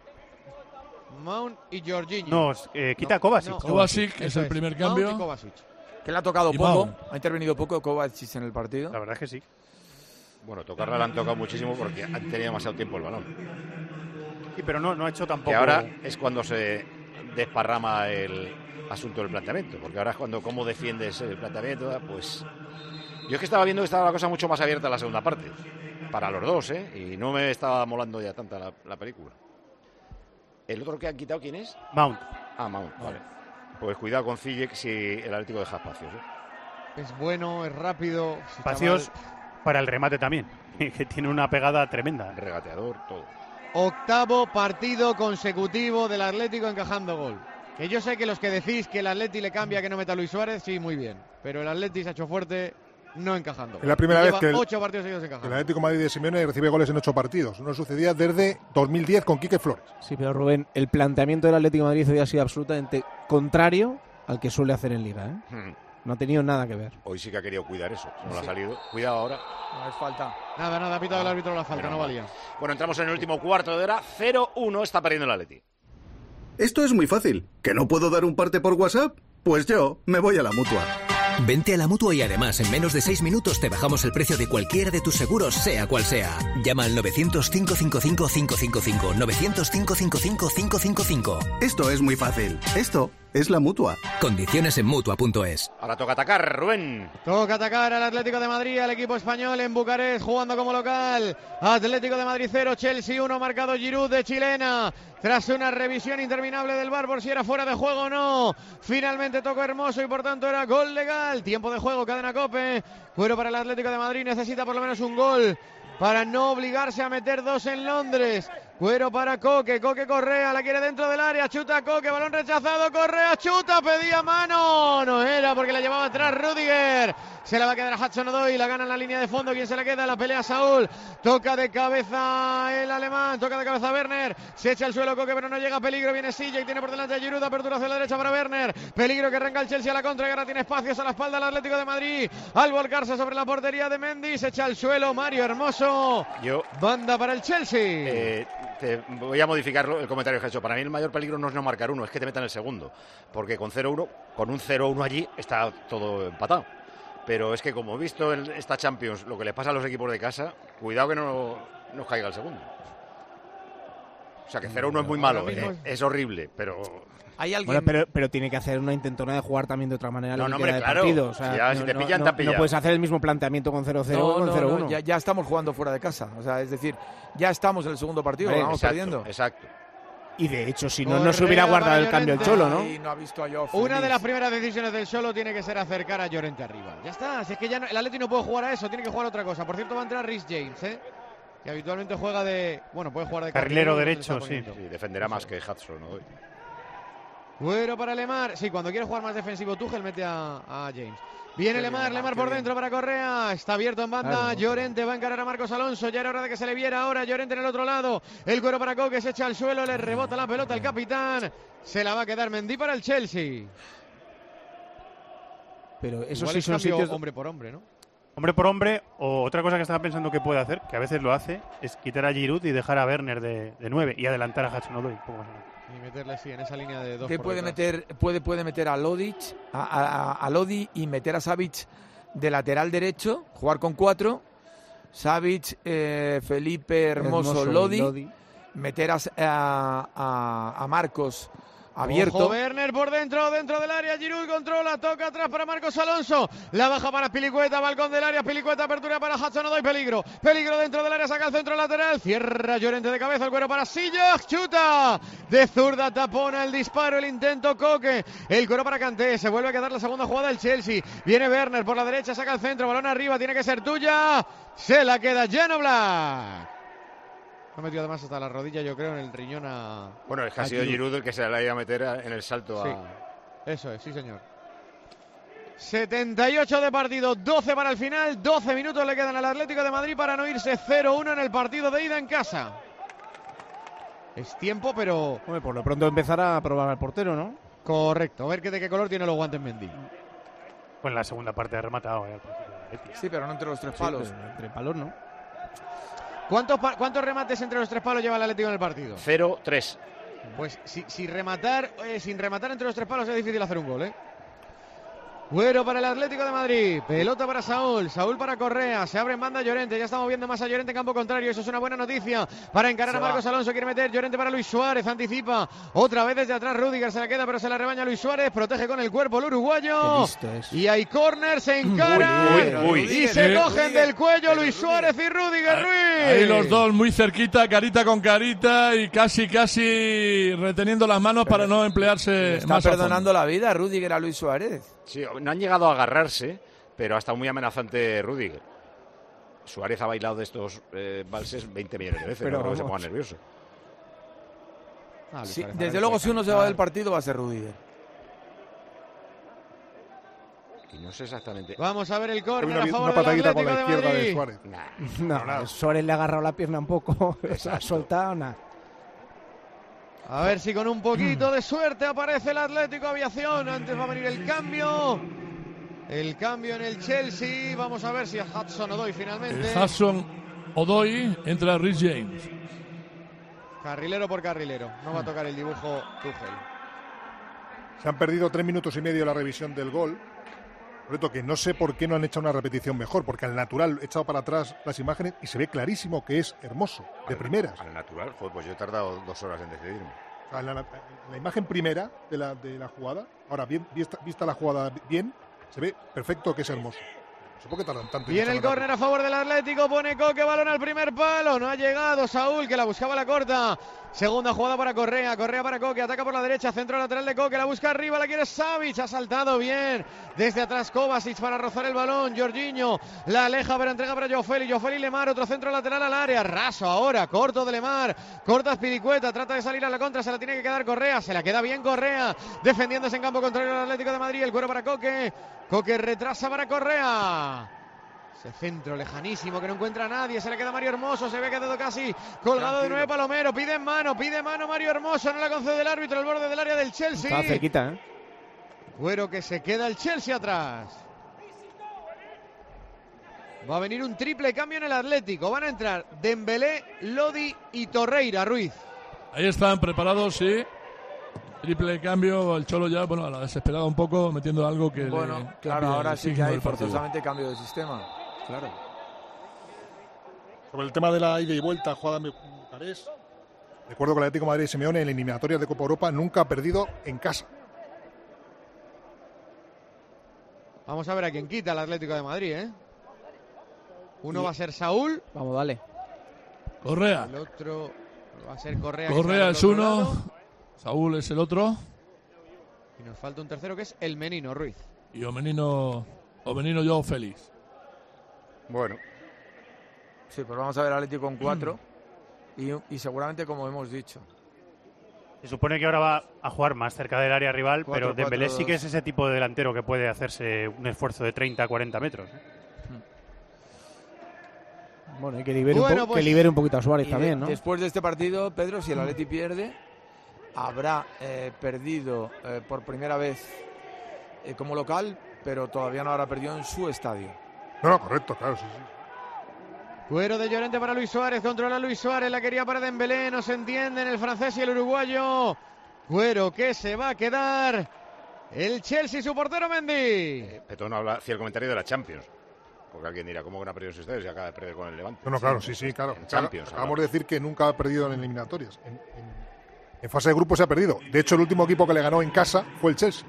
Mount y Jorginho. No, quita Kovacic. Kovacic es el primer cambio. Mount y Kovacic. Que le ha tocado Y poco, Mount. ha intervenido poco Kovacic en el partido. La verdad es que sí. Bueno, tocarla le han tocado muchísimo porque han tenido demasiado tiempo el balón. Sí, pero no ha hecho tampoco. Que ahora es cuando se desparrama el asunto del planteamiento, porque ahora es cuando cómo defiendes el planteamiento, pues yo es que estaba viendo que estaba la cosa mucho más abierta en la segunda parte, para los dos, y no me estaba molando ya tanta la película. ¿El otro que han quitado quién es? Mount. Ah, Mount, vale. Pues cuidado con Ziyech si el Atlético deja espacios. Es bueno, es rápido. Espacios para el remate también, que tiene una pegada tremenda. Regateador, todo. 8º partido consecutivo del Atlético encajando gol. Que yo sé que los que decís que el Atleti le cambia que no meta a Luis Suárez, sí, muy bien. Pero el Atleti se ha hecho fuerte no encajando. Es la primera vez que 8 partidos seguidos encajando. el Atlético de Madrid de Simeone recibe goles en 8 partidos. No sucedía desde 2010 con Quique Flores. Sí, pero Rubén, el planteamiento del Atlético de Madrid hoy ha sido absolutamente contrario al que suele hacer en Liga, ¿eh? No ha tenido nada que ver. Hoy sí que ha querido cuidar eso, no le ha salido. Cuidado ahora. No es falta. Nada, ha pitado el árbitro la falta, no valía. Bueno, entramos en el último cuarto de hora. 0-1 está perdiendo el Atleti. Esto es muy fácil. ¿Que no puedo dar un parte por WhatsApp? Pues yo me voy a la Mutua. Vente a la Mutua y además en menos de 6 minutos te bajamos el precio de cualquiera de tus seguros, sea cual sea. Llama al 900-555-555. 900-555-555. Esto es muy fácil. Esto es la Mutua. Condiciones en Mutua.es. Ahora toca atacar, Rubén. Toca atacar al Atlético de Madrid, al equipo español en Bucarest, jugando como local. Atlético de Madrid 0, Chelsea 1, marcado Giroud de chilena. Tras una revisión interminable del VAR por si era fuera de juego o no. Finalmente tocó Hermoso y por tanto era gol legal. Tiempo de juego, cadena COPE. Cuero para el Atlético de Madrid, necesita por lo menos un gol para no obligarse a meter 2 en Londres. Cuero para Coque, Correa, la quiere dentro del área, chuta Coque, balón rechazado, Correa, chuta, pedía mano, no era porque la llevaba atrás Rüdiger, se la va a quedar a Hudson-Odoi, la gana en la línea de fondo, ¿quién se la queda? La pelea Saúl, toca de cabeza el alemán, toca de cabeza Werner, se echa al suelo Coque pero no llega, peligro, viene Silla y tiene por delante a Giroud, apertura hacia la derecha para Werner, peligro que arranca el Chelsea a la contra y ahora tiene espacios a la espalda del Atlético de Madrid, al volcarse sobre la portería de Mendy, se echa al suelo Mario Hermoso, banda para el Chelsea. Te voy a modificar el comentario que he hecho. Para mí el mayor peligro no es no marcar uno, es que te metan el segundo. Porque con 0-1, con un 0-1 allí, está todo empatado. Pero es que como he visto en esta Champions lo que le pasa a los equipos de casa, cuidado que no nos caiga el segundo. O sea que 0-1 es muy malo, es horrible, pero... ¿Hay alguien? Bueno, pero tiene que hacer una intentona de jugar también de otra manera. No, de hombre, claro. partido. O sea, ya, si te pillan, te han pillado. No puedes hacer el mismo planteamiento con 0-0 o con 0-1. No, ya estamos jugando fuera de casa. O sea, es decir, ya estamos en el segundo partido, lo vamos perdiendo. Exacto. Y de hecho, si no se hubiera guardado el cambio el Cholo, ¿no? Y no ha visto a Joao Una de Félix. las primeras decisiones del Cholo tiene que ser acercar a Llorente arriba. Ya está, si es que ya no, el Atleti no puede jugar a eso, tiene que jugar a otra cosa. Por cierto, va a entrar Reece James, que habitualmente juega de... Bueno, puede jugar de carrilero derecho, sí. Defenderá más que Hudson, ¿no? Bueno para Lemar. Sí, cuando quiere jugar más defensivo Tuchel mete a James. Viene Lemar por dentro para Correa. Está abierto en banda. Llorente va a encarar a Marcos Alonso. Ya era hora de que se le viera ahora. Llorente en el otro lado. El cuero para Coque. Se echa al suelo. Le rebota la pelota al capitán. Se la va a quedar Mendy para el Chelsea. Pero eso igual sí son sitios... hombre por hombre, ¿no? Hombre por hombre, o otra cosa que estaba pensando que puede hacer, que a veces lo hace, es quitar a Giroud y dejar a Werner de 9 y adelantar a Hudson-Odoi. Y meterle, sí, en esa línea de 2. Que puede meter a Lodic, a Lodi y meter a Savic de lateral derecho, jugar con 4. Savic, Felipe, Hermoso, Lodi. meter a Marcos abierto. Ojo, Werner por dentro del área, Giroud controla, toca atrás para Marcos Alonso, la baja para Pilicueta, balcón del área, Pilicueta, apertura para Hudson-Odoi, peligro dentro del área, saca el centro lateral, cierra Llorente de cabeza, el cuero para Sillach, chuta, de zurda, tapona el disparo, el intento, Coque, el cuero para Kanté, se vuelve a quedar la segunda jugada del Chelsea, viene Werner por la derecha, saca el centro, balón arriba, tiene que ser tuya, se la queda Jan Oblak. Ha metido además hasta la rodilla, yo creo, en el riñón a... Bueno, es que ha sido Giroud el que se la iba a meter en el salto sí. a... Eso es, sí señor. 78 de partido, 12 para el final, 12 minutos le quedan al Atlético de Madrid para no irse 0-1 en el partido de ida en casa. Es tiempo, pero... Hombre, por lo pronto empezar a probar al portero, ¿no? Correcto, a ver de qué color tiene los guantes Mendy. Pues la segunda parte ha rematado. Sí, pero no entre los tres palos. Entre palos, ¿no? ¿Cuántos remates entre los tres palos lleva el Atlético en el partido? 0-3. Pues sin rematar entre los tres palos es difícil hacer un gol, ¿eh? Güero para el Atlético de Madrid, pelota para Saúl para Correa, se abre en banda Llorente, ya estamos viendo más a Llorente en campo contrario, eso es una buena noticia para encarar a Marcos Alonso, quiere meter Llorente para Luis Suárez, anticipa, otra vez desde atrás Rüdiger se la queda pero se la rebaña Luis Suárez, protege con el cuerpo el uruguayo, y hay córner, se encara y se cogen del cuello Luis Suárez y Rüdiger Ruiz. Ahí los dos muy cerquita, carita con carita y casi reteniendo las manos para no emplearse está más. Está perdonando la vida Rüdiger a Luis Suárez. Sí, no han llegado a agarrarse, pero ha estado muy amenazante Rüdiger. Suárez ha bailado de estos valses 20 millones de veces, pero no creo que se ponga nervioso. Sí, desde luego, si uno se va del partido, va a ser Rüdiger. Y no sé exactamente. Vamos a ver el córner a favor del Atlético con la izquierda de Suárez. No, Suárez le ha agarrado la pierna un poco, se ha soltado, nada. A ver si con un poquito de suerte aparece el Atlético Aviación. Antes va a venir el cambio. El cambio en el Chelsea. Vamos a ver si es Hudson-Odoi finalmente. Hudson-Odoi entra Rhys James. Carrilero por carrilero. No va a tocar el dibujo Tuchel. Se han perdido 3 minutos y medio la revisión del gol. Por cierto, que no sé por qué no han hecho una repetición mejor, porque al natural he echado para atrás las imágenes y se ve clarísimo que es Hermoso, de primeras. Al natural, joder, pues yo he tardado 2 horas en decidirme. O sea, la imagen primera de la jugada, ahora bien vista la jugada bien, se ve perfecto que es Hermoso. No sé por qué tardan tanto. Viene el córner a favor del Atlético, pone Coque, balón al primer palo, no ha llegado Saúl, que la buscaba la corta. Segunda jugada para Correa para Coque, ataca por la derecha, centro lateral de Coque, la busca arriba, la quiere Savic, ha saltado bien. Desde atrás Kovacic para rozar el balón, Jorginho la aleja pero entrega para Joffeli, Lemar, otro centro lateral al área, raso ahora, corto de Lemar, corta Spilicueta, trata de salir a la contra, se la tiene que quedar Correa, se la queda bien Correa, defendiéndose en campo contrario al Atlético de Madrid, el cuero para Coque retrasa para Correa. Ese centro lejanísimo que no encuentra a nadie, se le queda Mario Hermoso, se ve quedado casi colgado de 9 Palomero, pide mano Mario Hermoso, no la concede el árbitro, el borde del área del Chelsea. Está cerquita, ¿eh? Cuero que se queda el Chelsea atrás. Va a venir un triple cambio en el Atlético, van a entrar Dembélé, Lodi y Torreira Ruiz. Ahí están preparados, sí. Triple cambio, el Cholo ya, a la desesperada un poco, metiendo algo que claro, ahora sí que hay forzosamente cambio de sistema. Claro. Sobre el tema de la ida y vuelta, jugada en Bucarest, recuerdo que el Atlético de Madrid y Simeone en eliminatorias de Copa Europa nunca ha perdido en casa. Vamos a ver a quién quita el Atlético de Madrid, ¿eh? Uno va a ser Saúl. Vamos, dale. Correa. El otro va a ser Correa. Correa es uno. Saúl es el otro. Y nos falta un tercero que es el Menino Ruiz. Y Menino Joao Félix. Bueno. Sí, pues vamos a ver al Atlético con 4. Y seguramente, como hemos dicho. Se supone que ahora va a jugar más cerca del área rival, pero Dembélé sí que es ese tipo de delantero que puede hacerse un esfuerzo de 30-40 metros. Bueno, hay que libere un poquito a Suárez también, ¿no? Después de este partido, Pedro, si el Atleti pierde, habrá perdido por primera vez como local, pero todavía no habrá perdido en su estadio. No, correcto, claro, sí. Cuero de Llorente para Luis Suárez, controla Luis Suárez, la quería para Dembélé, no se entienden el francés y el uruguayo. Cuero que se va a quedar el Chelsea, su portero Mendy. Petón hacía el comentario de la Champions. Porque alguien dirá, ¿cómo que no ha perdido en ustedes? Y acaba de perder con el Levante. No, claro, sí, claro. En Champions. Acabamos de decir que nunca ha perdido en eliminatorias. En fase de grupos se ha perdido. De hecho, el último equipo que le ganó en casa fue el Chelsea.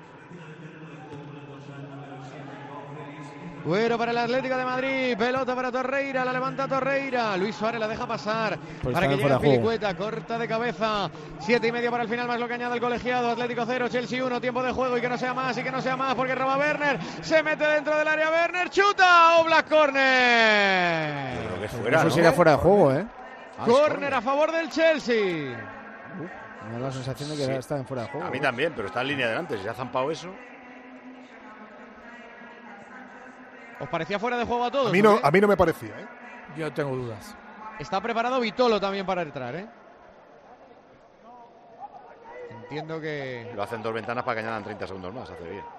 Bueno, para el Atlético de Madrid, pelota para Torreira, la levanta Torreira, Luis Suárez la deja pasar pues para que llegue Pilicueta, corta de cabeza, 7:30 para el final, más lo que añade el colegiado, Atlético 0, Chelsea 1, tiempo de juego y que no sea más, porque roba Werner, se mete dentro del área Werner, chuta, Oblak, córner. Yo creo que fuera, eso sería fuera de juego, Córner a favor del Chelsea. Me da la sensación de que está en fuera de juego. A mí también, pero está en línea delante, si se ha zampado eso. ¿Os parecía fuera de juego a todos? A mí no me parecía, Yo tengo dudas. Está preparado Vitolo también para entrar, Entiendo que... Lo hacen 2 ventanas para que añadan 30 segundos más, hace bien.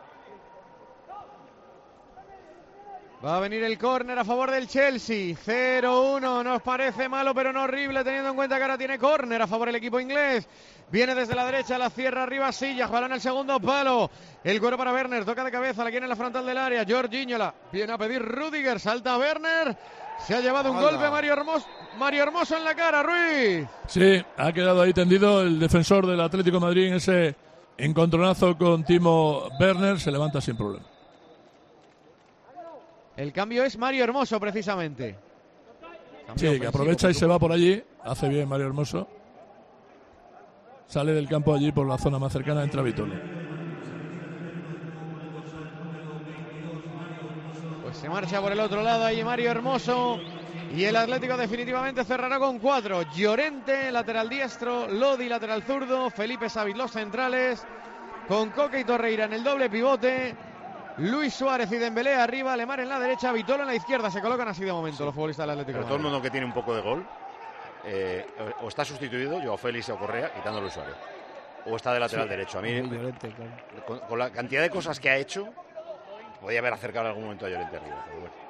Va a venir el córner a favor del Chelsea. 0-1, nos parece malo pero no horrible, teniendo en cuenta que ahora tiene córner a favor el equipo inglés. Viene desde la derecha, la cierra arriba Sillas, balón al segundo palo. El cuero para Werner, toca de cabeza, la quiere en la frontal del área. Jorginho la viene a pedir Rudiger, salta Werner. Se ha llevado un golpe Mario Hermoso en la cara, Ruiz. Sí, ha quedado ahí tendido el defensor del Atlético de Madrid en ese encontronazo con Timo Werner, se levanta sin problema. El cambio es Mario Hermoso, precisamente. Sí, que aprovecha y se va por allí. Hace bien Mario Hermoso. Sale del campo allí por la zona más cercana, entra Vitolo. Pues se marcha por el otro lado ahí Mario Hermoso. Y el Atlético definitivamente cerrará con 4. Llorente, lateral diestro. Lodi, lateral zurdo. Felipe Savic, los centrales. Con Coque y Torreira en el doble pivote. Luis Suárez y Dembélé arriba, Lemar en la derecha, Vitolo en la izquierda. Se colocan así de momento los futbolistas del Atlético. Pero todo el mundo que tiene un poco de gol o está sustituido, Joao Félix o Correa, quitando a Luis Suárez, o está de lateral derecho. A mí, Llorente, claro. con la cantidad de cosas que ha hecho, podía haber acercado en algún momento a Llorente arriba, pero bueno.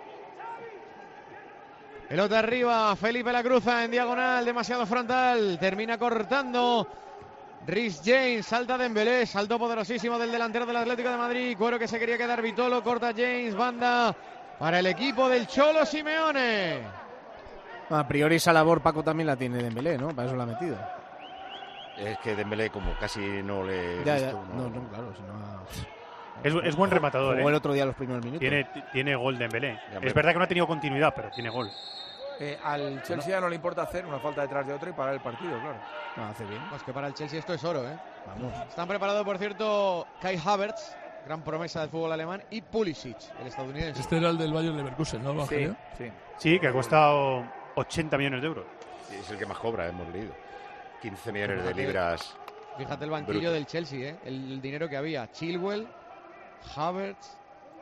Pelota arriba, Felipe la cruza en diagonal, demasiado frontal, termina cortando Reece James, salta Dembélé, salto poderosísimo del delantero del Atlético de Madrid, cuero que se quería quedar Vitolo, corta James, banda para el equipo del Cholo Simeone. A priori esa labor Paco también la tiene Dembélé, ¿no? Para eso la ha metido. Es que Dembélé como casi no le... Ya. No, claro, si no... Es buen rematador, Jugó el otro día los primeros minutos. Tiene gol Dembélé. Es verdad que no ha tenido continuidad, pero tiene gol. Al Chelsea ya no le importa hacer una falta detrás de otra y parar el partido, claro. No, hace bien. Pues que para el Chelsea esto es oro, Vamos. Están preparados, por cierto, Kai Havertz, gran promesa del fútbol alemán, y Pulisic, el estadounidense. Este era el del Bayern Leverkusen, ¿no, Evangelio? Sí, que ha costado 80 millones de euros. Sí, es el que más cobra, hemos leído. 15 millones de libras. Fíjate el banquillo bruto del Chelsea, el dinero que había. Chilwell, Havertz,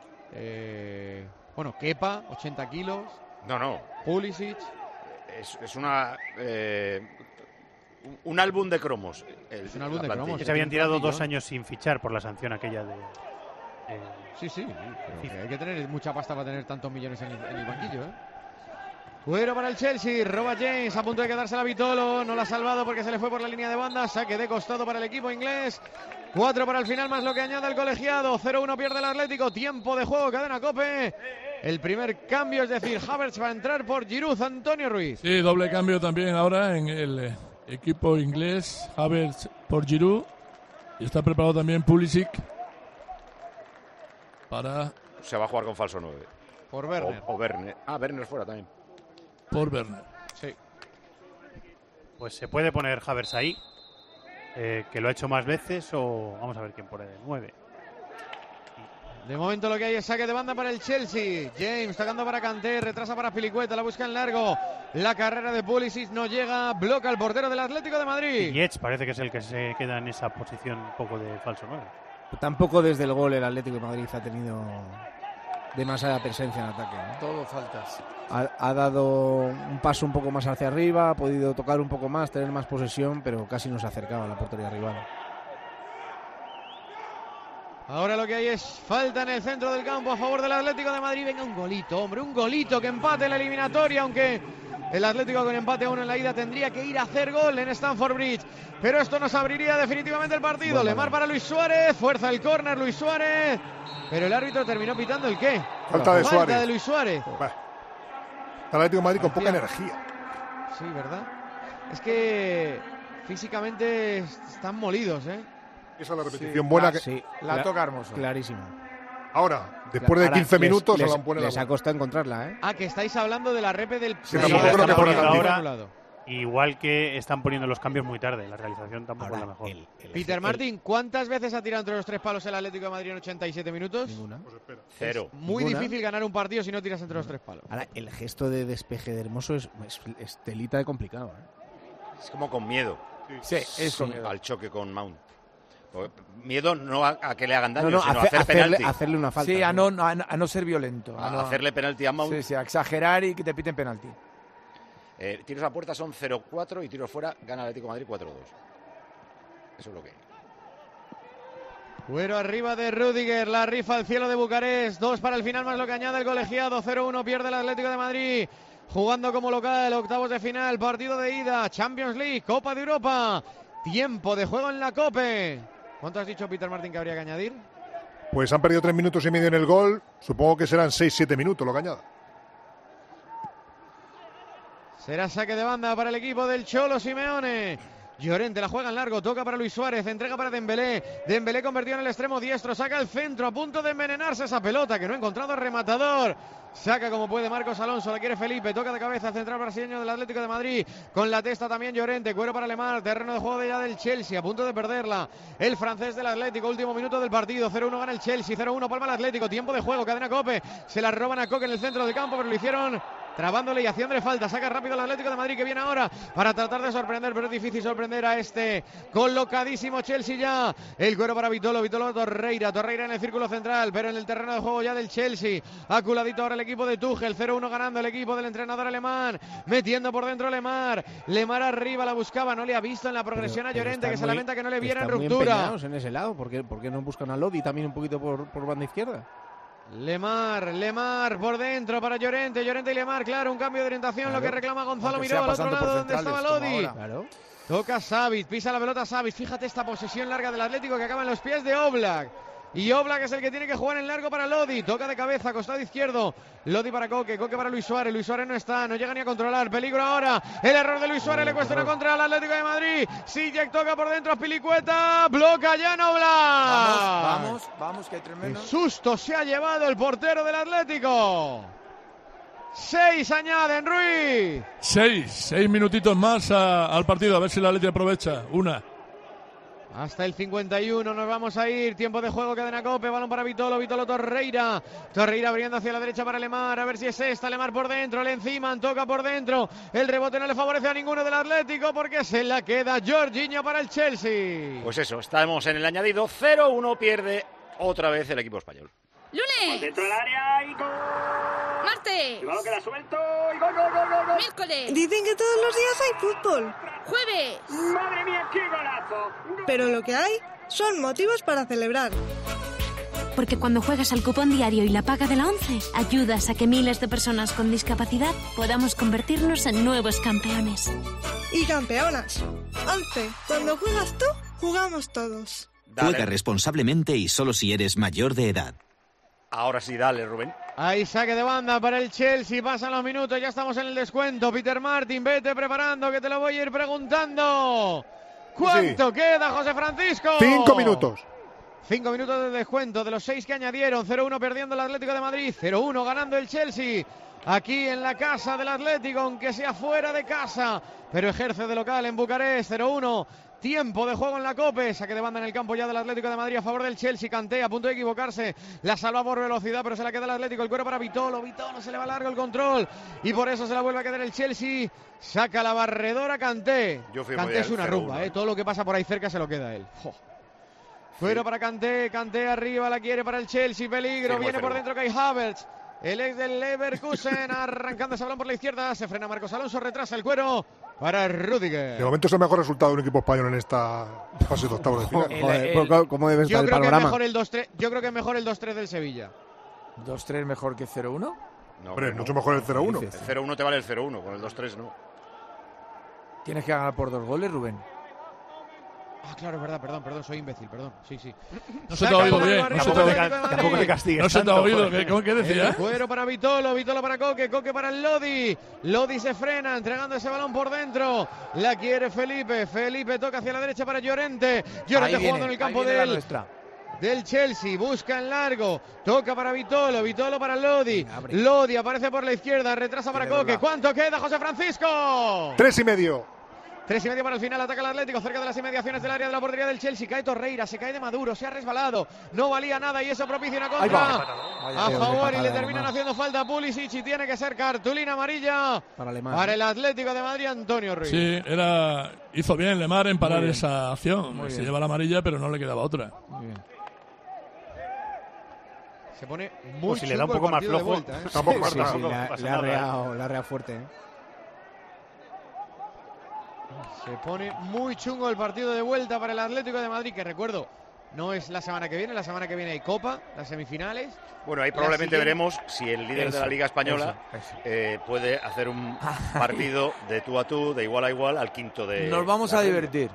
Kepa, 80 kilos. No. Pulisic. Es un álbum de cromos. Es un álbum de cromos. Que se habían tirado 2 años sin fichar por la sanción aquella de... Sí, pero hay que tener mucha pasta para tener tantos millones en el banquillo, Bueno para el Chelsea, roba James, a punto de quedársela Vitolo, no la ha salvado porque se le fue por la línea de banda, saque de costado para el equipo inglés, 4 para el final más lo que añade el colegiado, 0-1 pierde el Atlético, tiempo de juego, cadena COPE, el primer cambio, es decir, Havertz va a entrar por Giroud, Antonio Ruiz. Sí, doble cambio también ahora en el equipo inglés, Havertz por Giroud, y está preparado también Pulisic para... Se va a jugar con falso 9. Por Werner. O Werner. Werner fuera también. Por Werner. Sí. Pues se puede poner Havertz ahí, que lo ha hecho más veces, o vamos a ver quién pone de 9. De momento lo que hay es saque de banda para el Chelsea. James tocando para Kanté, retrasa para Pilicueta, la busca en largo. La carrera de Pulisic no llega, bloca el portero del Atlético de Madrid. Y Yates parece que es el que se queda en esa posición un poco de falso 9. Tampoco desde el gol el Atlético de Madrid ha tenido demasiada presencia en ataque, ¿no? Todo faltas. Ha dado un paso un poco más hacia arriba, ha podido tocar un poco más, tener más posesión, pero casi no se acercaba a la portería rival. Ahora lo que hay es falta en el centro del campo a favor del Atlético de Madrid. Venga, un golito, hombre, un golito que empate la eliminatoria, aunque El Atlético con empate a 1 en la ida tendría que ir a hacer gol en Stamford Bridge, pero esto nos abriría definitivamente el partido. Bueno, Lemar para Luis Suárez, fuerza el córner Luis Suárez, pero el árbitro terminó pitando el qué. Falta de Suárez. De Luis Suárez. El Atlético de Madrid con poca energía. Sí, ¿verdad? Es que físicamente están molidos, ¿eh? Esa es la repetición buena que... Sí, La toca Hermoso. Clarísima. Ahora, después de 15 minutos, les se la pone les ha costado encontrarla, ¿eh? Ah, que estáis hablando de la repe del... Sí, tampoco creo que fuera tan ahora, igual que están poniendo los cambios muy tarde, la realización tampoco es la mejor. Peter Martin, ¿cuántas veces ha tirado entre los 3 palos el Atlético de Madrid en 87 minutos? Ninguna. Pues espera. Cero. Muy Ninguna. difícil ganar un partido si no tiras entre los 3 palos. Ahora, el gesto de despeje de Hermoso es telita de complicado, Es como con miedo. Sí, es con miedo. Al choque con Mount. Miedo no a que le hagan daño, No, sino a hacer penalti. hacerle una falta. Sí, a no ser violento. A no, hacerle penalti a Mount. Sí, sí, a exagerar y que te piten penalti. Tiros a puerta son 0-4 y tiros fuera gana el Atlético de Madrid 4-2. Eso es lo que hay. Cuero arriba de Rüdiger, la rifa al cielo de Bucarest, 2 para el final más lo que añade el colegiado, 0-1 pierde el Atlético de Madrid, jugando como local, octavos de final, partido de ida, Champions League, Copa de Europa, tiempo de juego en la COPE. ¿Cuánto has dicho, Peter Martin, que habría que añadir? Pues han perdido 3 minutos y medio en el gol, supongo que serán 6-7 minutos lo que añada. Será saque de banda para el equipo del Cholo Simeone. Llorente la juega en largo, toca para Luis Suárez, entrega para Dembélé. Dembélé convertido en el extremo diestro, saca el centro, a punto de envenenarse esa pelota que no ha encontrado rematador. Saca como puede Marcos Alonso, la quiere Felipe, toca de cabeza central brasileño del Atlético de Madrid. Con la testa también Llorente, Cuero para Lemar, terreno de juego de ya del Chelsea, a punto de perderla. El francés del Atlético, último minuto del partido, 0-1 gana el Chelsea, 0-1 palma el Atlético, tiempo de juego, cadena Cope. Se la roban a Coque en el centro del campo, pero lo hicieron trabándole y haciéndole falta. Saca rápido el Atlético de Madrid que viene ahora para tratar de sorprender, pero es difícil sorprender a este colocadísimo Chelsea ya. El Cuero para Vitolo Torreira en el círculo central, pero en el terreno de juego ya del Chelsea. Aculadito ahora el equipo de Tuchel, 0-1 ganando el equipo del entrenador alemán, metiendo por dentro Lemar arriba, la buscaba, no le ha visto en la progresión a Llorente, que se lamenta que no le viera en ruptura. En ese lado, ¿por qué no buscan a Lodi también un poquito por banda izquierda? Lemar por dentro para Llorente y Lemar, claro, un cambio de orientación, claro. lo que reclama Gonzalo Aunque Miró sea al otro pasando lado por donde estaba centrales, Lodi. Claro. Toca Savic, pisa la pelota Savic, fíjate esta posesión larga del Atlético que acaba en los pies de Oblak. Y Oblak es el que tiene que jugar en largo para Lodi, toca de cabeza, costado izquierdo, Lodi para Coque para Luis Suárez no está, no llega ni a controlar, peligro ahora, el error de Luis Suárez le cuesta una contra al Atlético de Madrid, Sijek toca por dentro, Pilicueta, bloca ya Oblak. Vamos, que hay 3 menos. Qué susto se ha llevado el portero del Atlético. 6 añaden, Ruiz. 6 minutitos más al partido, a ver si el Atlético aprovecha. Hasta el 51 nos vamos a ir. Tiempo de juego, cadena Cope, balón para Vitolo Torreira abriendo hacia la derecha para Lemar, a ver si es esta, Lemar por dentro, le enciman, toca por dentro, el rebote no le favorece a ninguno del Atlético porque se la queda Jorginho para el Chelsea. Pues eso, estamos en el añadido, 0-1 pierde otra vez el equipo español. ¡Lunes! Dentro del área y gol. ¡Martes! El balón queda suelto y gol. ¡Miércoles! Dicen que todos los días hay fútbol. ¡Jueves! ¡Madre mía, qué golazo! Pero lo que hay son motivos para celebrar. Porque cuando juegas al cupón diario y la paga de la ONCE, ayudas a que miles de personas con discapacidad podamos convertirnos en nuevos campeones. Y campeonas. ONCE, cuando juegas tú, jugamos todos. Juega responsablemente y solo si eres mayor de edad. Ahora sí, dale, Rubén. Ahí saque de banda para el Chelsea, pasan los minutos, ya estamos en el descuento. Peter Martin, vete preparando que te lo voy a ir preguntando. ¿Cuánto queda, José Francisco? 5 minutos. 5 minutos de descuento de los 6 que añadieron. 0-1 perdiendo el Atlético de Madrid, 0-1 ganando el Chelsea. Aquí en la casa del Atlético, aunque sea fuera de casa, pero ejerce de local en Bucarest, 0-1. Tiempo de juego en la Cope, saque de banda en el campo ya del Atlético de Madrid a favor del Chelsea. Kanté a punto de equivocarse, la salva por velocidad, pero se la queda el Atlético. El cuero para Vitolo se le va largo el control y por eso se la vuelve a quedar el Chelsea. Saca la barredora Kanté. Kanté es una rumba, todo lo que pasa por ahí cerca se lo queda él. Cuero para Kanté arriba, la quiere para el Chelsea, peligro, viene por dentro Kai Havertz. El ex del Leverkusen arrancando ese balón por la izquierda, se frena Marcos Alonso, retrasa el Cuero para Rüdiger. De momento es el mejor resultado de un equipo español en esta fase de octavos de final. Joder, ¿cómo debe estar el panorama? Yo creo que es mejor el 2-3 del Sevilla. ¿2-3 mejor que 0-1? No, hombre, mucho mejor el 0-1. El 0-1 te vale el 0-1, con el 2-3 no. Tienes que ganar por 2 goles, Rubén. Ah, claro, es verdad, perdón, soy imbécil, perdón. Sí. No se te ha oído bien. Tampoco te castigues. No se te ha oído. ¿Qué decía? Cuero para Vitolo para Coque para el Lodi. Lodi se frena, entregando ese balón por dentro. La quiere Felipe toca hacia la derecha para Llorente. Llorente jugando en el campo del Chelsea, busca en largo, toca para Vitolo para Lodi. Lodi aparece por la izquierda, retrasa para Coque. ¿Cuánto queda, José Francisco? 3,5. 3,5 para el final, ataca el Atlético cerca de las inmediaciones del área de la portería del Chelsea. Cae Torreira, se cae de Maduro, se ha resbalado, no valía nada y eso propicia una contra a favor y le terminan haciendo falta a Pulisic y tiene que ser cartulina amarilla para el Atlético de Madrid, Antonio Ruiz. Sí, hizo bien Lemar en parar esa acción. Se lleva la amarilla, pero no le quedaba otra. Muy bien. Se pone muy pues si le da un poco más flojo, vuelta, ¿eh? Tampoco sí, le ha reado fuerte, ¿eh? Se pone muy chungo el partido de vuelta para el Atlético de Madrid, que recuerdo, no es la semana que viene hay Copa, las semifinales. Bueno, ahí probablemente veremos si el líder de la Liga Española puede hacer un partido de tú a tú, de igual a igual, al quinto de... Nos vamos a divertir.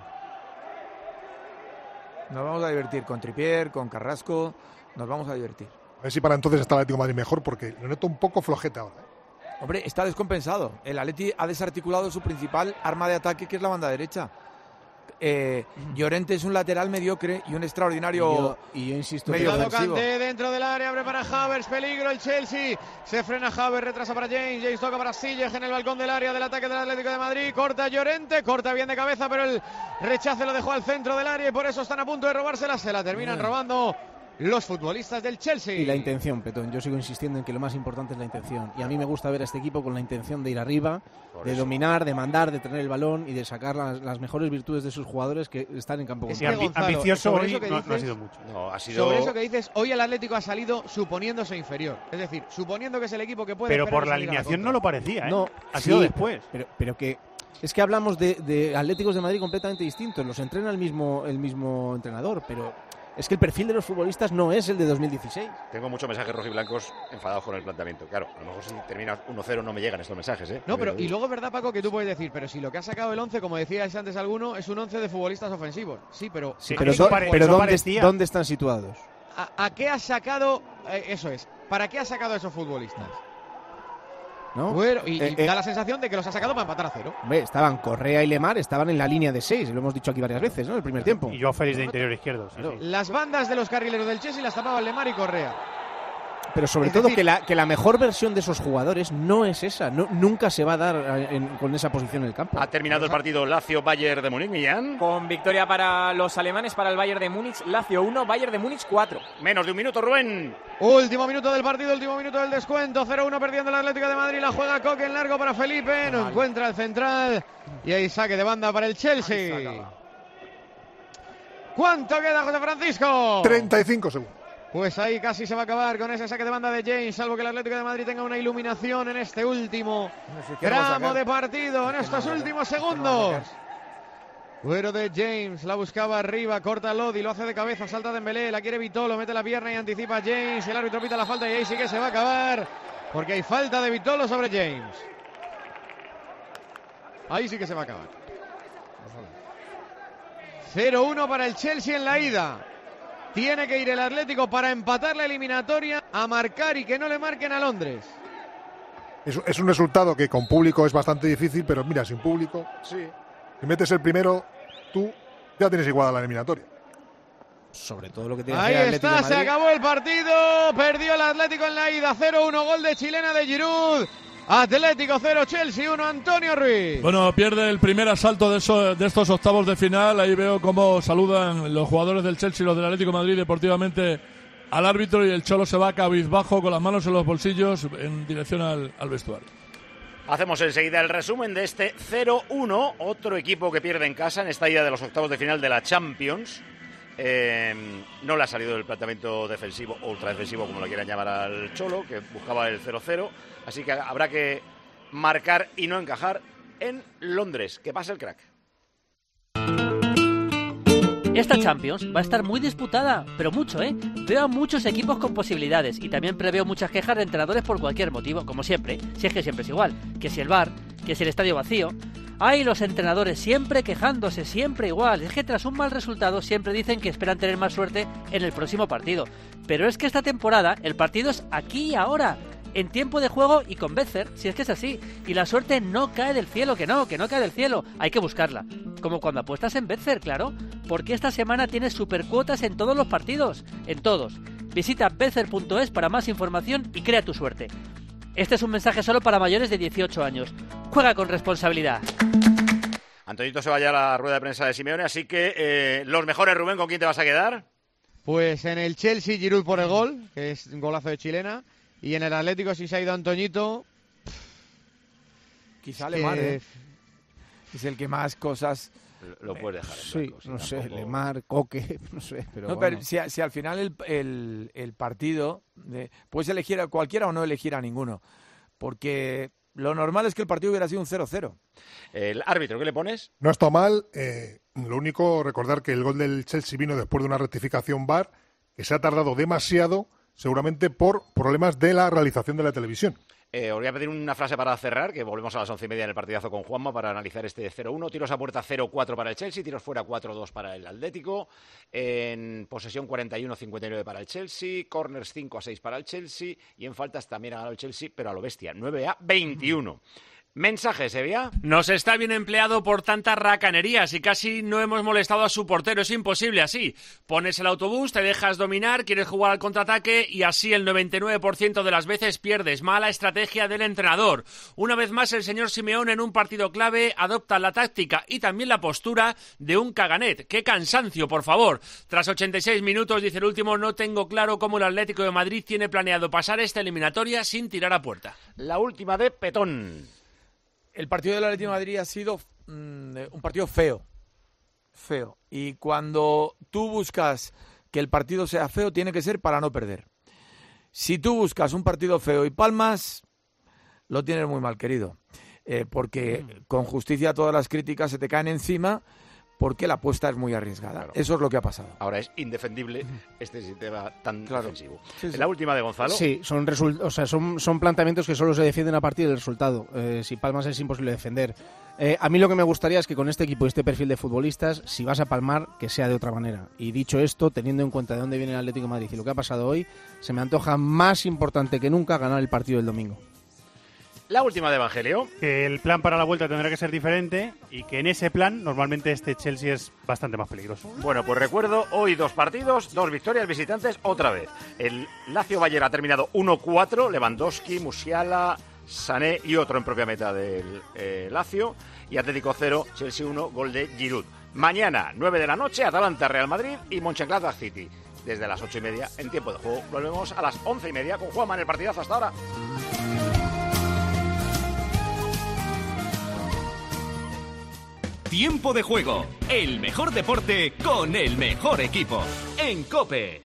Con Trippier, con Carrasco, nos vamos a divertir. A ver si para entonces está el Atlético de Madrid mejor, porque lo noto un poco flojete ahora. Hombre, está descompensado. El Atleti ha desarticulado su principal arma de ataque, que es la banda derecha. Llorente es un lateral mediocre y un extraordinario y yo insisto, medio ofensivo. Kanté dentro del área, abre para Havertz, peligro el Chelsea, se frena Havertz, retrasa para James toca para Ziyech en el balcón del área del ataque del Atlético de Madrid, corta Llorente, corta bien de cabeza, pero el rechace lo dejó al centro del área y por eso están a punto de robársela, se la terminan robando los futbolistas del Chelsea. Y la intención, Petón. Yo sigo insistiendo en que lo más importante es la intención. Y a mí me gusta ver a este equipo con la intención de ir arriba, de dominar, de mandar, de tener el balón y de sacar las mejores virtudes de sus jugadores que están en campo. Ambicioso hoy no ha sido mucho. No, ha sido... Sobre eso que dices, hoy el Atlético ha salido suponiéndose inferior. Es decir, suponiendo que es el equipo que puede... Pero por la alineación no lo parecía, ¿eh? No, ha sido después. Pero que... Es que hablamos de Atléticos de Madrid completamente distintos. Los entrena el mismo entrenador, pero... Es que el perfil de los futbolistas no es el de 2016. Tengo muchos mensajes rojiblancos enfadados con el planteamiento. Claro, a lo mejor si termina 1-0 no me llegan estos mensajes, ¿eh? No, pero y luego es verdad, Paco, que tú puedes decir, pero si lo que ha sacado el 11, como decíais antes alguno, es un 11 de futbolistas ofensivos. Sí, pero ¿dónde están situados? ¿A qué ha sacado? Eso es. ¿Para qué ha sacado a esos futbolistas? ¿No? Bueno, y da la sensación de que los ha sacado para empatar a 0. Estaban Correa y Lemar, estaban en la línea de 6, lo hemos dicho aquí varias veces, ¿no? El primer tiempo. Y Joao Félix de interior izquierdo. Sí. Las bandas de los carrileros del Chelsea las tapaban Lemar y Correa. Pero sobre todo que la mejor versión de esos jugadores no es esa, nunca se va a dar con esa posición en el campo. Ha terminado el partido Lazio-Bayern de Múnich, Millán. Con victoria para los alemanes, para el Bayern de Múnich, Lazio 1, Bayern de Múnich 4. Menos de un minuto, Rubén. Último minuto del partido, último minuto del descuento, 0-1 perdiendo el Atlético de Madrid, la juega Coque en largo para Felipe, no encuentra el central y ahí saque de banda para el Chelsea. ¿Cuánto queda, José Francisco? 35 segundos. Pues ahí casi se va a acabar con ese saque de banda de James, salvo que el Atlético de Madrid tenga una iluminación en este último tramo de partido, en estos últimos segundos. Cuero de James, la buscaba arriba, corta Lodi, lo hace de cabeza, salta Dembélé, la quiere Vitolo, mete la pierna y anticipa a James, el árbitro pita la falta y ahí sí que se va a acabar, porque hay falta de Vitolo sobre James. Ahí sí que se va a acabar. 0-1 para el Chelsea en la ida. Tiene que ir el Atlético para empatar la eliminatoria, a marcar y que no le marquen a Londres. Es un resultado que con público es bastante difícil, pero mira, sin público, sí. Si metes el primero, tú ya tienes igual la eliminatoria. Sobre todo lo que tiene ahí está, se acabó el partido, perdió el Atlético en la ida, 0-1, gol de chilena de Giroud. Atlético 0, Chelsea 1, Antonio Ruiz. Bueno, pierde el primer asalto de estos octavos de final. Ahí veo cómo saludan los jugadores del Chelsea y los del Atlético de Madrid deportivamente al árbitro, y el Cholo se va cabizbajo con las manos en los bolsillos en dirección al vestuario. Hacemos enseguida el resumen de este 0-1, otro equipo que pierde en casa en esta ida de los octavos de final de la Champions. No le ha salido el planteamiento defensivo o ultradefensivo, como lo quieran llamar al Cholo, que buscaba el 0-0, así que habrá que marcar y no encajar en Londres. Que pase el crack. Esta Champions va a estar muy disputada, pero mucho, ¿eh? Veo a muchos equipos con posibilidades y también preveo muchas quejas de entrenadores por cualquier motivo, como siempre, si es que siempre es igual, que si el VAR, que si el estadio vacío. Hay los entrenadores siempre quejándose, siempre igual. Es que tras un mal resultado siempre dicen que esperan tener más suerte en el próximo partido. Pero es que esta temporada el partido es aquí y ahora, en tiempo de juego y con Betfair, si es que es así. Y la suerte no cae del cielo, que no cae del cielo. Hay que buscarla. Como cuando apuestas en Betfair, claro. Porque esta semana tienes supercuotas en todos los partidos. En todos. Visita betfair.es para más información y crea tu suerte. Este es un mensaje solo para mayores de 18 años. Juega con responsabilidad. Antoñito se va ya a la rueda de prensa de Simeone, así que los mejores, Rubén, ¿con quién te vas a quedar? Pues en el Chelsea, Giroud por el gol, que es un golazo de chilena. Y en el Atlético, si se ha ido Antoñito... Quizá Lemar, es el que más cosas... Lo puedes dejar en sí, blanco, no sé, tampoco... Lemar, Coque, no sé, pero no, bueno. pero si al final el partido, puedes elegir a cualquiera o no elegir a ninguno, porque lo normal es que el partido hubiera sido un 0-0. ¿El árbitro qué le pones? No está mal, lo único, recordar que el gol del Chelsea vino después de una rectificación VAR, que se ha tardado demasiado, seguramente por problemas de la realización de la televisión. Os voy a pedir una frase para cerrar, que volvemos a las 11:30 en el partidazo con Juanma para analizar este 0-1. Tiros a puerta 0-4 para el Chelsea, tiros fuera 4-2 para el Atlético, en posesión 41-59 para el Chelsea, corners 5-6 para el Chelsea y en faltas también ha ganado el Chelsea, pero a lo bestia, 9-21. Mensaje, Sevilla. Nos está bien empleado por tantas racanerías y casi no hemos molestado a su portero. Es imposible así. Pones el autobús, te dejas dominar, quieres jugar al contraataque y así el 99% de las veces pierdes. Mala estrategia del entrenador. Una vez más, el señor Simeone en un partido clave adopta la táctica y también la postura de un caganet. ¡Qué cansancio, por favor! Tras 86 minutos, dice el último, no tengo claro cómo el Atlético de Madrid tiene planeado pasar esta eliminatoria sin tirar a puerta. La última de Petón. El partido del Atlético de Madrid ha sido un partido feo. Y cuando tú buscas que el partido sea feo, tiene que ser para no perder. Si tú buscas un partido feo y palmas, lo tienes muy mal, querido. Porque con justicia todas las críticas se te caen encima porque la apuesta es muy arriesgada. Claro. Eso es lo que ha pasado. Ahora es indefendible este sistema tan defensivo. Sí. La última de Gonzalo. Sí, son planteamientos que solo se defienden a partir del resultado. Si palmas es imposible defender. A mí lo que me gustaría es que con este equipo y este perfil de futbolistas, si vas a palmar, que sea de otra manera. Y dicho esto, teniendo en cuenta de dónde viene el Atlético de Madrid y lo que ha pasado hoy, se me antoja más importante que nunca ganar el partido del domingo. La última de Evangelio. Que el plan para la vuelta tendrá que ser diferente y que en ese plan normalmente este Chelsea es bastante más peligroso. Bueno, pues recuerdo, hoy 2 partidos, 2 victorias visitantes otra vez. El Lazio Bayern ha terminado 1-4, Lewandowski, Musiala, Sané y otro en propia meta del Lazio. Y Atlético 0, Chelsea 1, gol de Giroud. Mañana, 9 de la noche, Atalanta, Real Madrid y Mönchengladbach City. Desde las 8:30 en tiempo de juego. Volvemos a las 11:30 con Juanma en el partidazo. Hasta ahora. Tiempo de juego, el mejor deporte con el mejor equipo. En COPE.